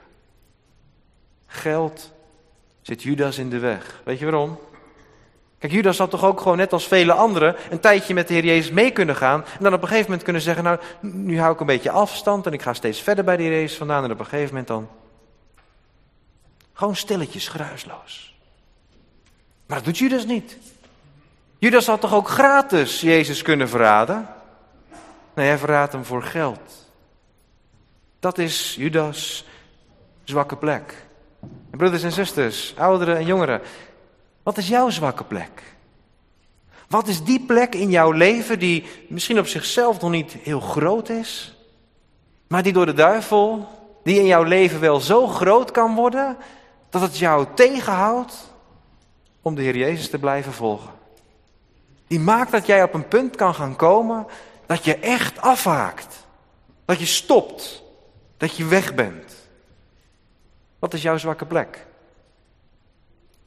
Speaker 2: Geld zit Judas in de weg. Weet je waarom? Kijk, Judas had toch ook gewoon net als vele anderen een tijdje met de Heer Jezus mee kunnen gaan. En dan op een gegeven moment kunnen zeggen, nou, nu hou ik een beetje afstand en ik ga steeds verder bij de Heer Jezus vandaan. En op een gegeven moment dan gewoon stilletjes, geruisloos. Maar dat doet Judas niet. Judas had toch ook gratis Jezus kunnen verraden? Nee, hij verraadt hem voor geld. Dat is Judas' zwakke plek. En broeders en zusters, ouderen en jongeren, wat is jouw zwakke plek? Wat is die plek in jouw leven die misschien op zichzelf nog niet heel groot is, maar die door de duivel, die in jouw leven wel zo groot kan worden, dat het jou tegenhoudt om de Heer Jezus te blijven volgen? Die maakt dat jij op een punt kan gaan komen dat je echt afhaakt. Dat je stopt. Dat je weg bent. Wat is jouw zwakke plek?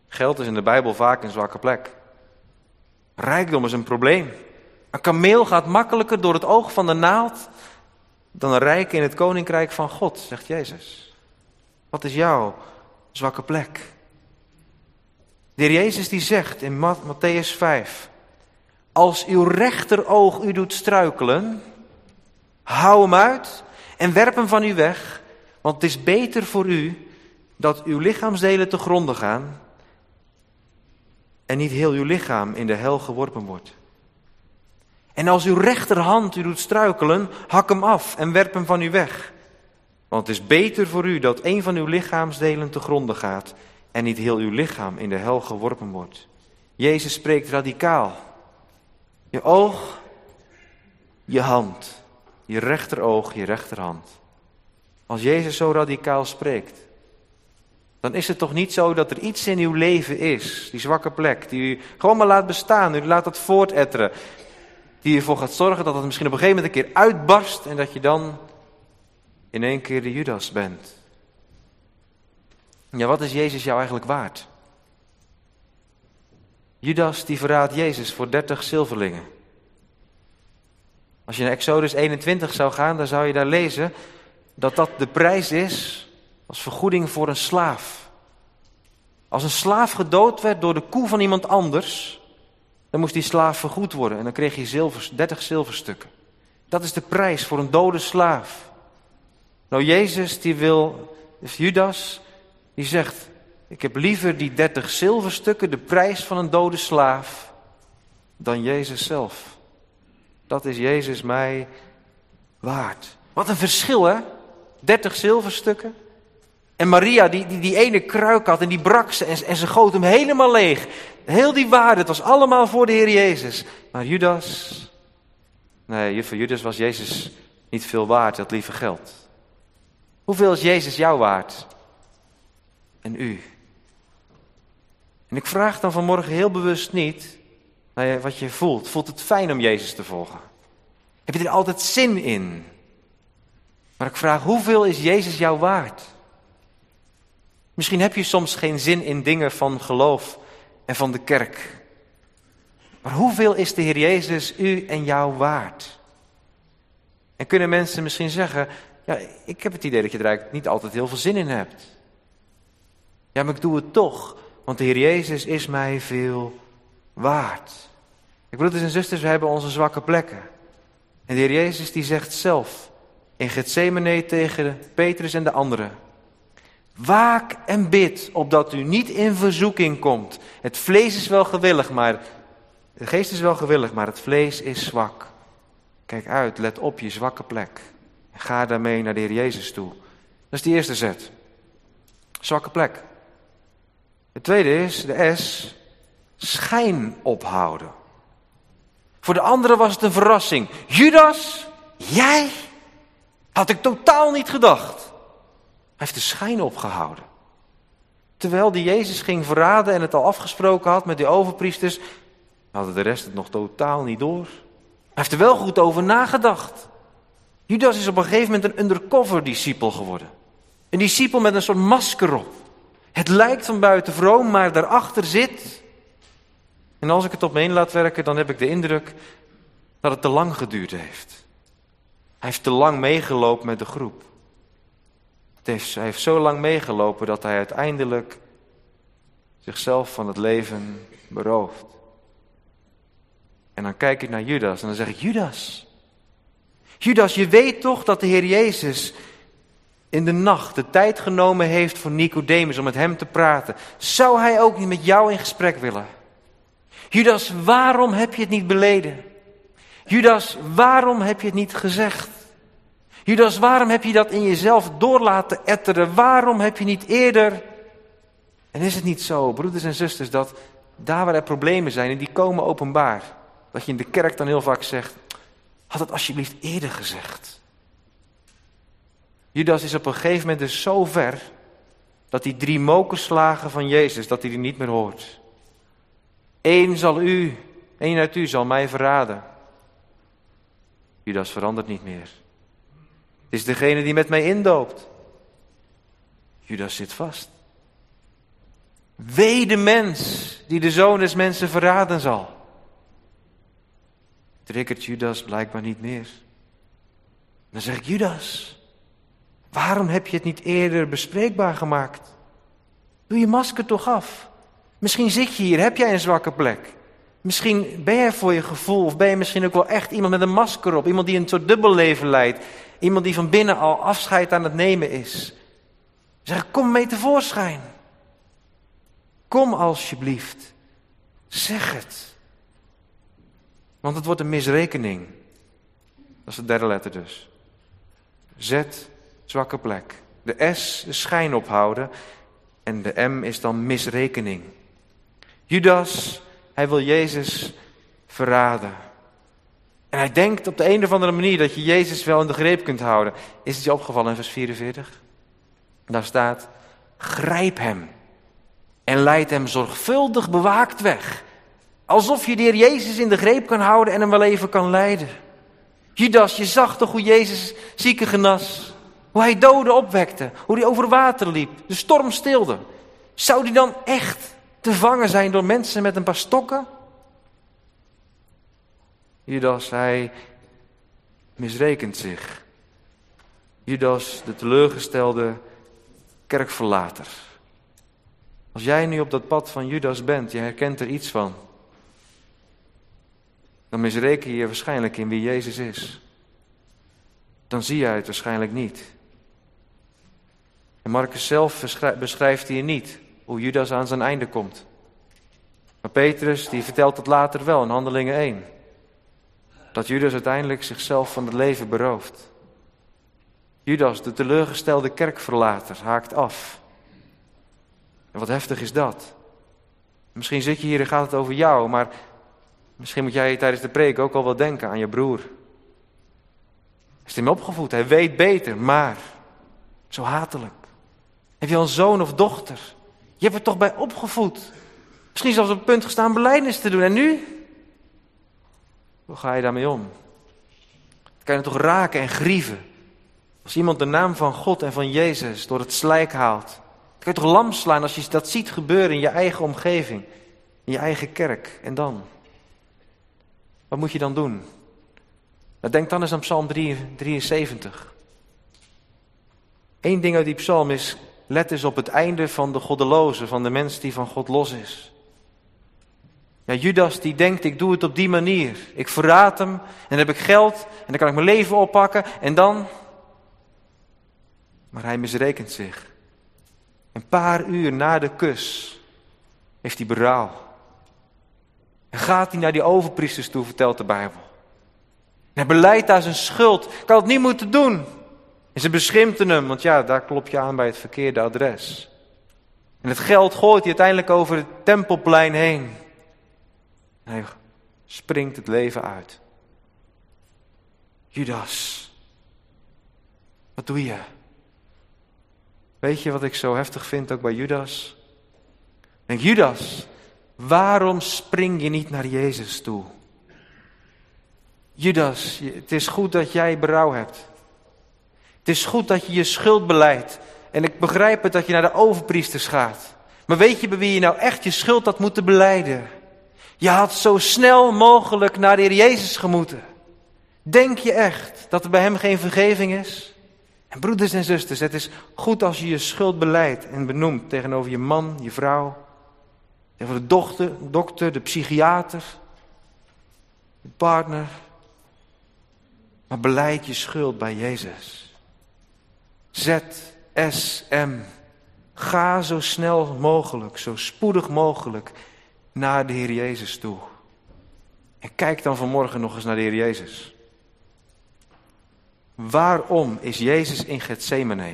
Speaker 2: Geld is in de Bijbel vaak een zwakke plek. Rijkdom is een probleem. Een kameel gaat makkelijker door het oog van de naald dan een rijke in het koninkrijk van God, zegt Jezus. Wat is jouw zwakke plek? De Heer Jezus die zegt in Mattheüs 5... Als uw rechteroog u doet struikelen, hou hem uit en werp hem van u weg. Want het is beter voor u dat uw lichaamsdelen te gronden gaan en niet heel uw lichaam in de hel geworpen wordt. En als uw rechterhand u doet struikelen, hak hem af en werp hem van u weg. Want het is beter voor u dat een van uw lichaamsdelen te gronden gaat en niet heel uw lichaam in de hel geworpen wordt. Jezus spreekt radicaal. Je oog, je hand, je rechteroog, je rechterhand. Als Jezus zo radicaal spreekt, dan is het toch niet zo dat er iets in uw leven is, die zwakke plek, die u gewoon maar laat bestaan, u laat dat voortetteren, die ervoor gaat zorgen dat het misschien op een gegeven moment een keer uitbarst en dat je dan in één keer de Judas bent. Ja, wat is Jezus jou eigenlijk waard? Judas die verraadt Jezus voor 30 zilverlingen. Als je naar Exodus 21 zou gaan, dan zou je daar lezen dat dat de prijs is als vergoeding voor een slaaf. Als een slaaf gedood werd door de koe van iemand anders, dan moest die slaaf vergoed worden en dan kreeg je 30 zilverstukken. Dat is de prijs voor een dode slaaf. Nou, Jezus Judas, die zegt: ik heb liever die 30 zilverstukken, de prijs van een dode slaaf, dan Jezus zelf. Dat is Jezus mij waard. Wat een verschil, hè? 30 zilverstukken. En Maria, die ene kruik had en die brak ze en ze goot hem helemaal leeg. Heel die waarde, het was allemaal voor de Heer Jezus. Maar Judas, voor Judas was Jezus niet veel waard, hij had liever geld. Hoeveel is Jezus jou waard? En u? En ik vraag dan vanmorgen heel bewust niet wat je voelt. Voelt het fijn om Jezus te volgen? Heb je er altijd zin in? Maar ik vraag, hoeveel is Jezus jou waard? Misschien heb je soms geen zin in dingen van geloof en van de kerk. Maar hoeveel is de Heer Jezus u en jou waard? En kunnen mensen misschien zeggen, ja, ik heb het idee dat je er eigenlijk niet altijd heel veel zin in hebt. Ja, maar ik doe het toch, want de Heer Jezus is mij veel waard. Broeders en zusters, we hebben onze zwakke plekken. En de Heer Jezus die zegt zelf in Getsemane tegen Petrus en de anderen: waak en bid, opdat u niet in verzoeking komt. Het vlees is wel gewillig, maar de geest is wel gewillig, maar het vlees is zwak. Kijk uit, let op je zwakke plek. En ga daarmee naar de Heer Jezus toe. Dat is die eerste zet. Zwakke plek. Het tweede is, de S, schijn ophouden. Voor de anderen was het een verrassing. Judas, jij? Had ik totaal niet gedacht. Hij heeft de schijn opgehouden. Terwijl die Jezus ging verraden en het al afgesproken had met die overpriesters, hadden de rest het nog totaal niet door. Hij heeft er wel goed over nagedacht. Judas is op een gegeven moment een undercover discipel geworden. Een discipel met een soort masker op. Het lijkt van buiten vroom, maar daarachter zit. En als ik het op me in laat werken, dan heb ik de indruk dat het te lang geduurd heeft. Hij heeft te lang meegelopen met de groep. Hij heeft zo lang meegelopen dat hij uiteindelijk zichzelf van het leven berooft. En dan kijk ik naar Judas en dan zeg ik: Judas, je weet toch dat de Heer Jezus in de nacht de tijd genomen heeft voor Nicodemus om met hem te praten. Zou hij ook niet met jou in gesprek willen? Judas, waarom heb je het niet beleden? Judas, waarom heb je het niet gezegd? Judas, waarom heb je dat in jezelf door laten etteren? Waarom heb je niet eerder? En is het niet zo, broeders en zusters, dat daar waar er problemen zijn en die komen openbaar, dat je in de kerk dan heel vaak zegt: had het alsjeblieft eerder gezegd. Judas is op een gegeven moment dus zo ver dat die 3 mokerslagen van Jezus, dat hij die niet meer hoort. Eén uit u zal mij verraden. Judas verandert niet meer. Het is degene die met mij indoopt. Judas zit vast. Wee de mens die de Zoon des Mensen verraden zal. Triggert Judas blijkbaar niet meer. Dan zeg ik, Judas, waarom heb je het niet eerder bespreekbaar gemaakt? Doe je masker toch af. Misschien zit je hier, heb jij een zwakke plek. Misschien ben jij voor je gevoel, of ben je misschien ook wel echt iemand met een masker op. Iemand die een soort dubbelleven leidt. Iemand die van binnen al afscheid aan het nemen is. Zeg, kom mee tevoorschijn. Kom alsjeblieft. Zeg het. Want het wordt een misrekening. Dat is de derde letter dus. Z, zwakke plek. De S, de schijn ophouden. En de M is dan misrekening. Judas, hij wil Jezus verraden. En hij denkt op de een of andere manier dat je Jezus wel in de greep kunt houden. Is het je opgevallen in vers 44? Daar staat, grijp hem en leid hem zorgvuldig bewaakt weg. Alsof je de Heer Jezus in de greep kan houden en hem wel even kan leiden. Judas, je zag toch hoe Jezus zieken genas? Hoe hij doden opwekte, hoe hij over water liep, de storm stilde. Zou die dan echt te vangen zijn door mensen met een paar stokken? Judas, hij misrekent zich. Judas, de teleurgestelde kerkverlater. Als jij nu op dat pad van Judas bent, je herkent er iets van. Dan misreken je waarschijnlijk in wie Jezus is. Dan zie jij het waarschijnlijk niet. En Marcus zelf beschrijft hier niet hoe Judas aan zijn einde komt. Maar Petrus die vertelt het later wel in Handelingen 1. Dat Judas uiteindelijk zichzelf van het leven berooft. Judas, de teleurgestelde kerkverlater, haakt af. En wat heftig is dat? Misschien zit je hier en gaat het over jou, maar misschien moet jij tijdens de preek ook al wel denken aan je broer. Hij is hem opgevoed, hij weet beter, maar zo hatelijk. Heb je al een zoon of dochter? Je hebt er toch bij opgevoed. Misschien zelfs op het punt gestaan belijdenis te doen. En nu? Hoe ga je daarmee om? Dat kan je toch raken en grieven. Als iemand de naam van God en van Jezus door het slijk haalt. Dan kan je toch lam slaan als je dat ziet gebeuren in je eigen omgeving. In je eigen kerk. En dan? Wat moet je dan doen? Nou, denk dan eens aan Psalm 73. Eén ding uit die psalm is, let eens op het einde van de goddeloze, van de mens die van God los is. Ja, Judas die denkt, ik doe het op die manier. Ik verraad hem en dan heb ik geld en dan kan ik mijn leven oppakken en dan... Maar hij misrekent zich. Een paar uur na de kus heeft hij berouw. En gaat hij naar die overpriesters toe, vertelt de Bijbel. En hij belijdt daar zijn schuld. Ik had het niet moeten doen. En ze beschimpten hem, want ja, daar klop je aan bij het verkeerde adres. En het geld gooit hij uiteindelijk over het tempelplein heen. En hij springt het leven uit. Judas, wat doe je? Weet je wat ik zo heftig vind ook bij Judas? Ik denk, Judas, waarom spring je niet naar Jezus toe? Judas, het is goed dat jij berouw hebt. Het is goed dat je je schuld belijdt. En ik begrijp het dat je naar de overpriesters gaat. Maar weet je bij wie je nou echt je schuld had moeten belijden? Je had zo snel mogelijk naar de Heer Jezus gemoeten. Denk je echt dat er bij hem geen vergeving is? En broeders en zusters, het is goed als je je schuld belijdt en benoemt tegenover je man, je vrouw, tegenover de dokter, de psychiater, de partner. Maar belijd je schuld bij Jezus. ZSM. Ga zo snel mogelijk, zo spoedig mogelijk naar de Heer Jezus toe. En kijk dan vanmorgen nog eens naar de Heer Jezus. Waarom is Jezus in Getsemane?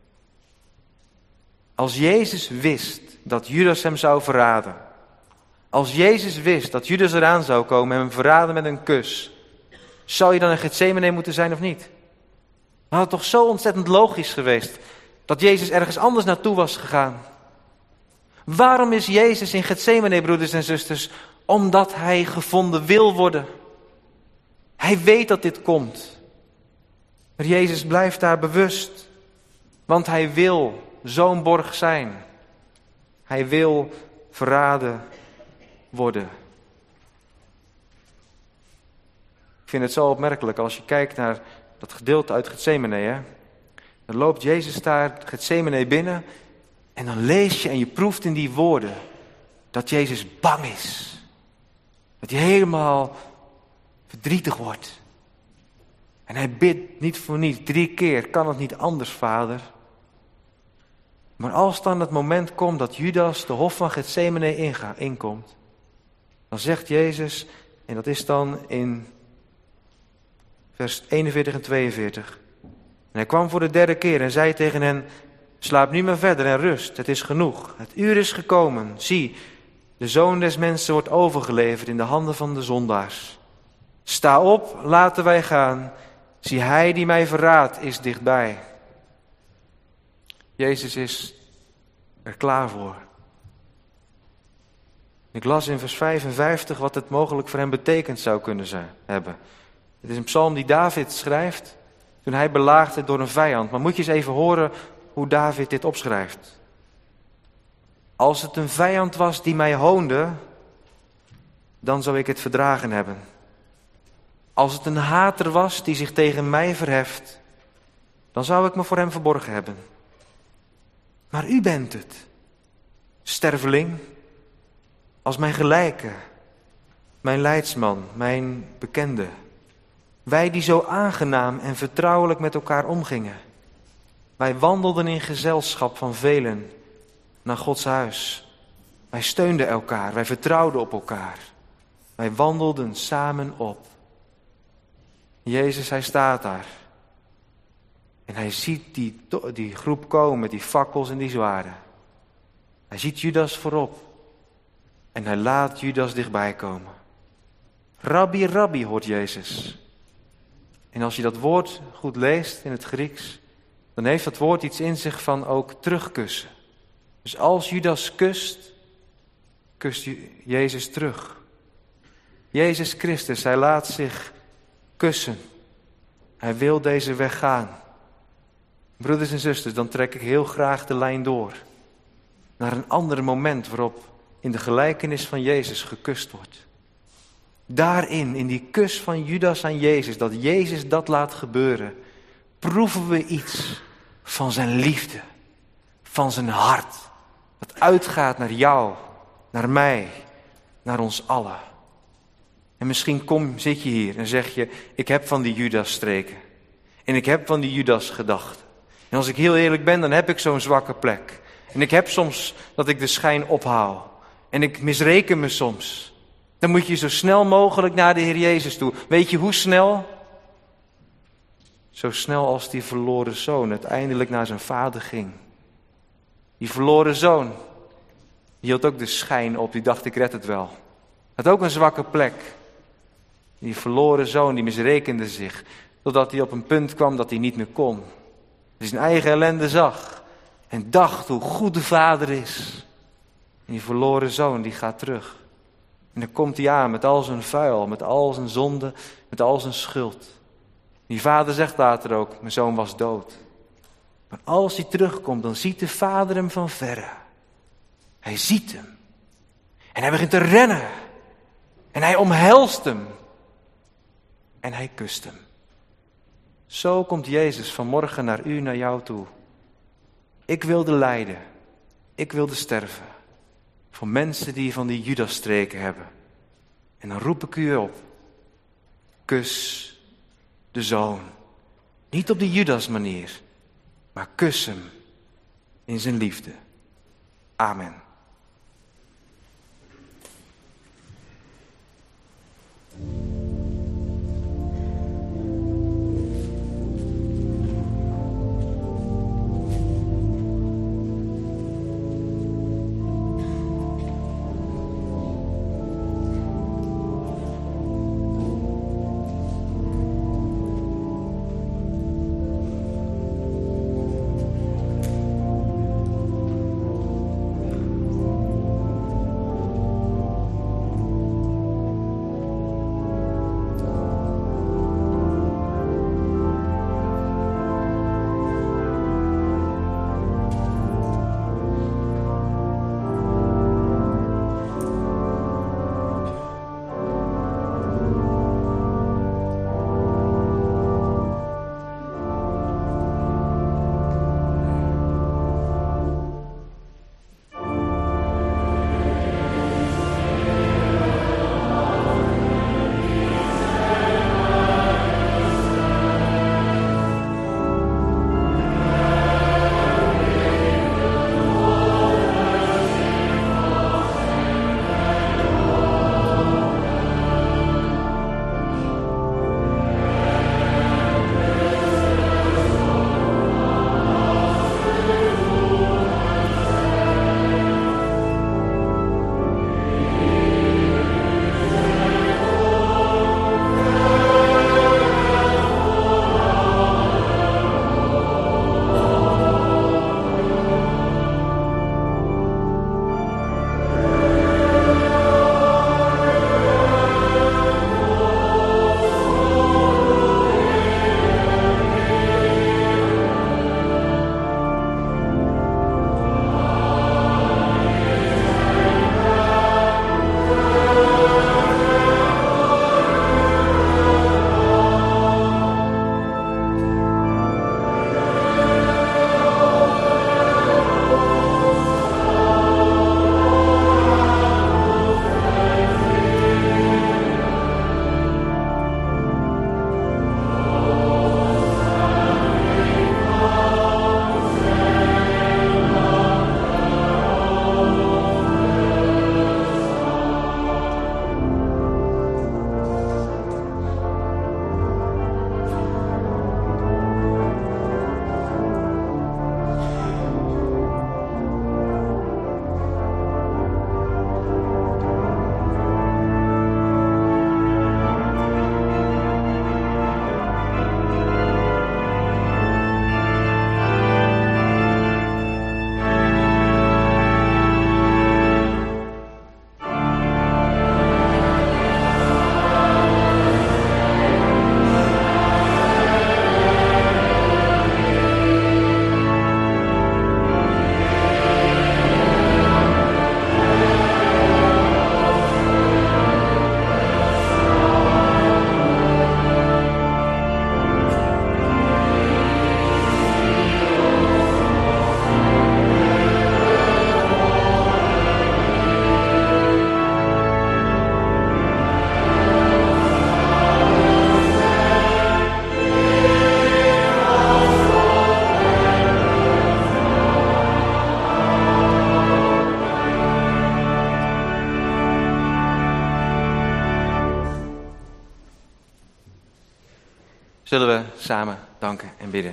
Speaker 2: Als Jezus wist dat Judas hem zou verraden. Als Jezus wist dat Judas eraan zou komen en hem verraden met een kus. Zou je dan in Getsemane moeten zijn of niet? Maar het had toch zo ontzettend logisch geweest dat Jezus ergens anders naartoe was gegaan. Waarom is Jezus in Getsemane, broeders en zusters? Omdat hij gevonden wil worden. Hij weet dat dit komt. Maar Jezus blijft daar bewust. Want hij wil zo'n borg zijn. Hij wil verraden worden. Ik vind het zo opmerkelijk als je kijkt naar dat gedeelte uit Getsemane. Hè? Dan loopt Jezus daar Getsemane binnen en dan lees je en je proeft in die woorden dat Jezus bang is. Dat hij helemaal verdrietig wordt. En hij bidt niet voor niets, 3 keer, kan het niet anders, Vader? Maar als dan het moment komt dat Judas de hof van Getsemane inkomt, dan zegt Jezus, en dat is dan in vers 41 en 42. En hij kwam voor de 3e keer en zei tegen hen, slaap nu maar verder en rust, het is genoeg. Het uur is gekomen, zie, de Zoon des Mensen wordt overgeleverd in de handen van de zondaars. Sta op, laten wij gaan, zie hij die mij verraadt is dichtbij. Jezus is er klaar voor. Ik las in vers 55 wat het mogelijk voor hem betekend zou kunnen hebben. Het is een psalm die David schrijft toen hij belaagd werd door een vijand. Maar moet je eens even horen hoe David dit opschrijft. Als het een vijand was die mij hoonde, dan zou ik het verdragen hebben. Als het een hater was die zich tegen mij verheft, dan zou ik me voor hem verborgen hebben. Maar u bent het, sterveling, als mijn gelijke, mijn leidsman, mijn bekende. Wij die zo aangenaam en vertrouwelijk met elkaar omgingen. Wij wandelden in gezelschap van velen naar Gods huis. Wij steunden elkaar, wij vertrouwden op elkaar. Wij wandelden samen op. Jezus, hij staat daar. En hij ziet die groep komen met die fakkels en die zwaarden. Hij ziet Judas voorop. En hij laat Judas dichtbij komen. Rabbi, Rabbi, hoort Jezus. En als je dat woord goed leest in het Grieks, dan heeft dat woord iets in zich van ook terugkussen. Dus als Judas kust, kust Jezus terug. Jezus Christus, hij laat zich kussen. Hij wil deze weg gaan. Broeders en zusters, dan trek ik heel graag de lijn door naar een ander moment waarop in de gelijkenis van Jezus gekust wordt. Daarin, in die kus van Judas aan Jezus, dat Jezus dat laat gebeuren, proeven we iets van zijn liefde, van zijn hart. Dat uitgaat naar jou, naar mij, naar ons allen. En misschien zit je hier en zeg je, ik heb van die Judas streken. En ik heb van die Judas gedachten. En als ik heel eerlijk ben, dan heb ik zo'n zwakke plek. En ik heb soms dat ik de schijn ophaal. En ik misreken me soms. Dan moet je zo snel mogelijk naar de Heer Jezus toe. Weet je hoe snel? Zo snel als die verloren zoon uiteindelijk naar zijn vader ging. Die verloren zoon, die hield ook de schijn op. Die dacht, ik red het wel. Had ook een zwakke plek. Die verloren zoon, die misrekende zich. Totdat hij op een punt kwam dat hij niet meer kon. Dat hij zijn eigen ellende zag. En dacht hoe goed de vader is. En die verloren zoon, die gaat terug. En dan komt hij aan met al zijn vuil, met al zijn zonde, met al zijn schuld. Die vader zegt later ook, mijn zoon was dood. Maar als hij terugkomt, dan ziet de vader hem van verre. Hij ziet hem. En hij begint te rennen. En hij omhelst hem. En hij kust hem. Zo komt Jezus vanmorgen naar u, naar jou toe. Ik wilde lijden. Ik wilde sterven. Voor mensen die van die Judas-streken hebben. En dan roep ik u op. Kus de zoon. Niet op de Judas-manier. Maar kus hem in zijn liefde. Amen. Zullen we samen danken en bidden.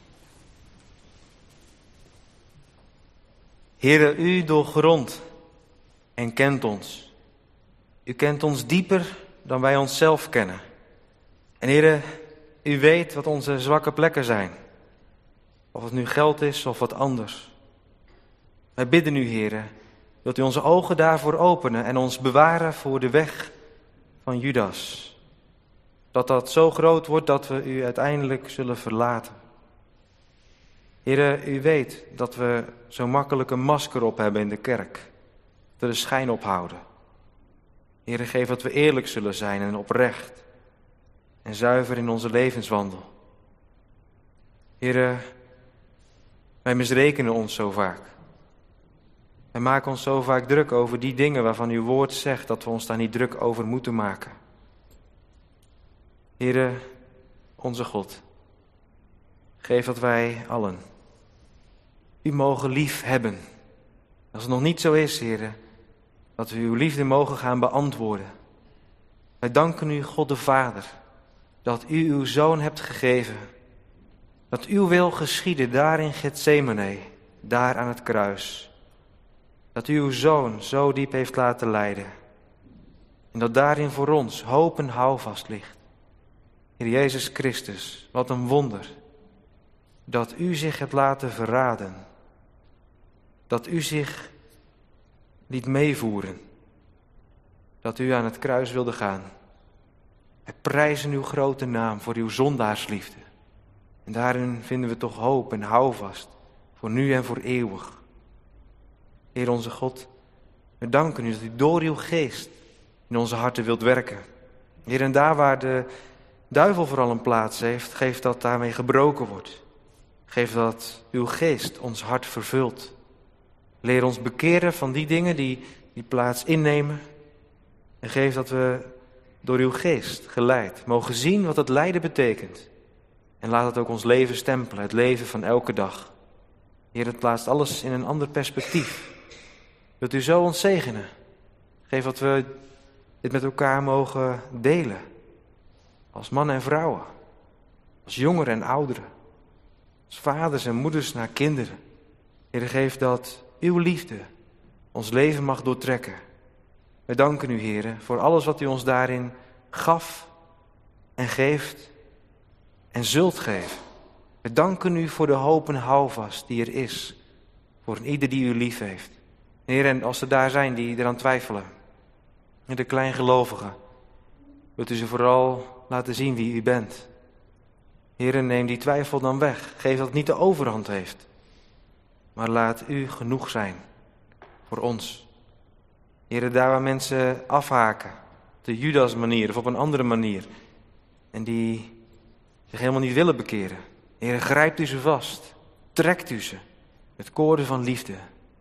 Speaker 2: Heere, u doorgrondt en kent ons. U kent ons dieper dan wij onszelf kennen. En Heere, u weet wat onze zwakke plekken zijn. Of het nu geld is of wat anders. Wij bidden u, Heere, wilt u onze ogen daarvoor openen en ons bewaren voor de weg van Judas. Dat zo groot wordt dat we u uiteindelijk zullen verlaten. Heere, u weet dat we zo makkelijk een masker op hebben in de kerk. Dat we de schijn ophouden. Heere, geef dat we eerlijk zullen zijn en oprecht. En zuiver in onze levenswandel. Heere, wij misrekenen ons zo vaak. Wij maken ons zo vaak druk over die dingen waarvan uw woord zegt dat we ons daar niet druk over moeten maken. Heere, onze God, geef dat wij allen u mogen lief hebben. Als het nog niet zo is, Heere, dat we uw liefde mogen gaan beantwoorden. Wij danken u, God de Vader, dat u uw Zoon hebt gegeven. Dat uw wil geschiedde daar in Getsemane, daar aan het kruis. Dat u uw Zoon zo diep heeft laten lijden. En dat daarin voor ons hoop en houvast ligt. Heer Jezus Christus, wat een wonder. Dat u zich hebt laten verraden. Dat u zich liet meevoeren. Dat u aan het kruis wilde gaan. Wij prijzen uw grote naam voor uw zondaarsliefde. En daarin vinden we toch hoop en houvast. Voor nu en voor eeuwig. Heer onze God, we danken u dat u door uw geest in onze harten wilt werken. Heer, en daar waar de duivel vooral een plaats heeft, geef dat daarmee gebroken wordt. Geef dat uw geest ons hart vervult. Leer ons bekeren van die dingen die plaats innemen. En geef dat we door uw geest geleid mogen zien wat het lijden betekent. En laat het ook ons leven stempelen, het leven van elke dag. Heer, het plaatst alles in een ander perspectief. Wilt u zo ons zegenen? Geef dat we dit met elkaar mogen delen. Als mannen en vrouwen. Als jongeren en ouderen. Als vaders en moeders naar kinderen. Heer, geef dat uw liefde ons leven mag doortrekken. Wij danken u, Heer, voor alles wat u ons daarin gaf en geeft en zult geven. We danken u voor de hoop en houvast die er is. Voor ieder die u lief heeft. Heer, en als er daar zijn die eraan twijfelen. En de kleingelovigen. Wilt u ze vooral laten zien wie u bent. Heer, neem die twijfel dan weg. Geef dat het niet de overhand heeft. Maar laat u genoeg zijn. Voor ons. Heer, daar waar mensen afhaken. Op de Judas manier of op een andere manier. En die zich helemaal niet willen bekeren. Heer, grijpt u ze vast. Trekt u ze. Met koorden van liefde.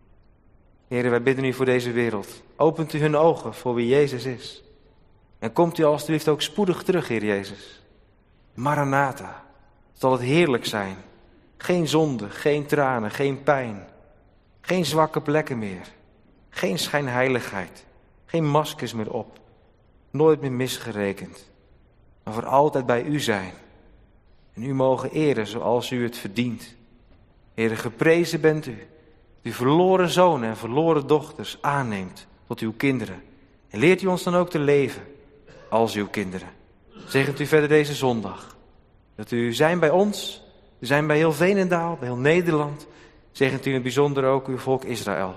Speaker 2: Heer, wij bidden u voor deze wereld. Opent u hun ogen voor wie Jezus is. En komt u alstublieft ook spoedig terug, Heer Jezus. Maranatha. Zal het heerlijk zijn. Geen zonde, geen tranen, geen pijn. Geen zwakke plekken meer. Geen schijnheiligheid. Geen maskers meer op. Nooit meer misgerekend. Maar voor altijd bij u zijn. En u mogen eren zoals u het verdient. Heer, geprezen bent u. Die verloren zonen en verloren dochters aanneemt tot uw kinderen. En leert u ons dan ook te leven als uw kinderen. Zegent u verder deze zondag. Dat u zijn bij ons, u zijn bij heel Veenendaal, bij heel Nederland. Zegent u in het bijzonder ook uw volk Israël.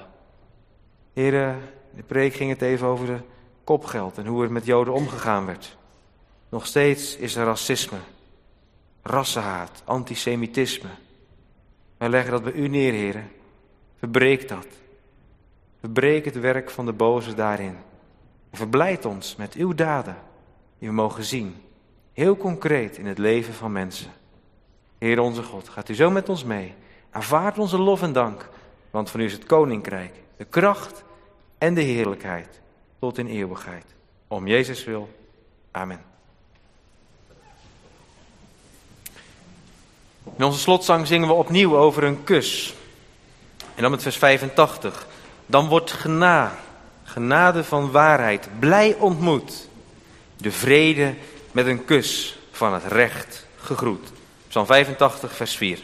Speaker 2: Heer, in de preek ging het even over de kopgeld en hoe er met Joden omgegaan werd. Nog steeds is er racisme, rassenhaat, antisemitisme. Wij leggen dat bij u neer, Heer. Verbreek dat. Verbreek het werk van de boze daarin. En verblijd ons met uw daden die we mogen zien. Heel concreet in het leven van mensen. Heer onze God, gaat u zo met ons mee. Aanvaard onze lof en dank. Want van u is het koninkrijk, de kracht en de heerlijkheid tot in eeuwigheid. Om Jezus wil. Amen. In onze slotzang zingen we opnieuw over een kus. En dan met vers 85. Dan wordt genade van waarheid, blij ontmoet. De vrede met een kus van het recht gegroet. Psalm 85, vers 4.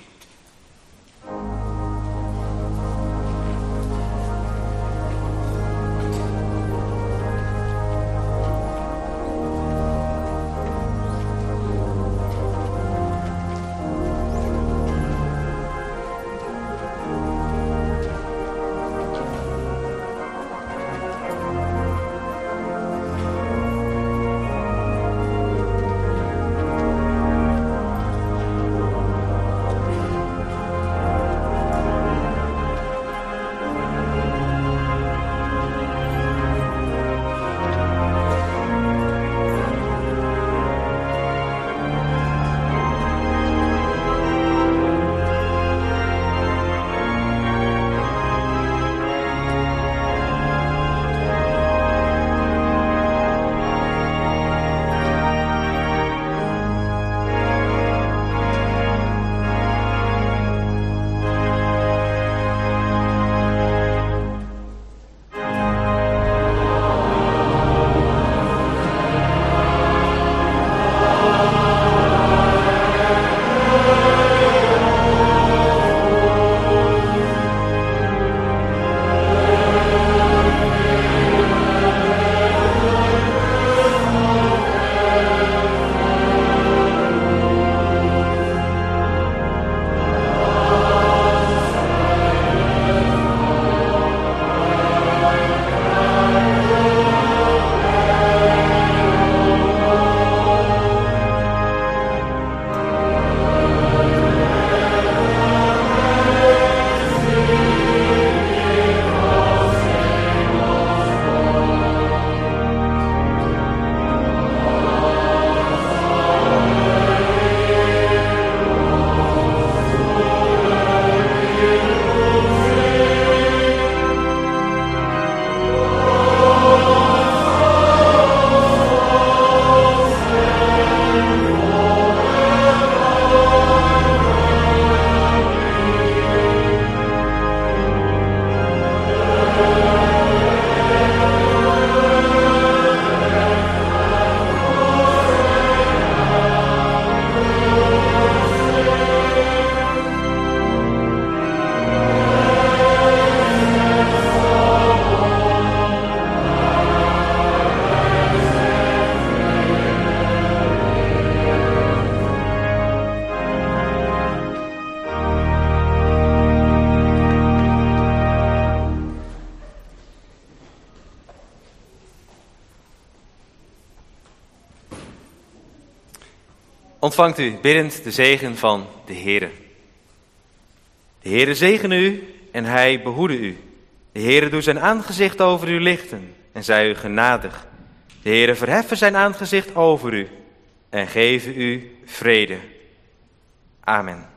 Speaker 2: Ontvangt u biddend de zegen van de Heere. De Heere zegene u en hij behoede u. De Heere doet zijn aangezicht over u lichten en zij u genadig. De Heere verheffen zijn aangezicht over u en geven u vrede. Amen.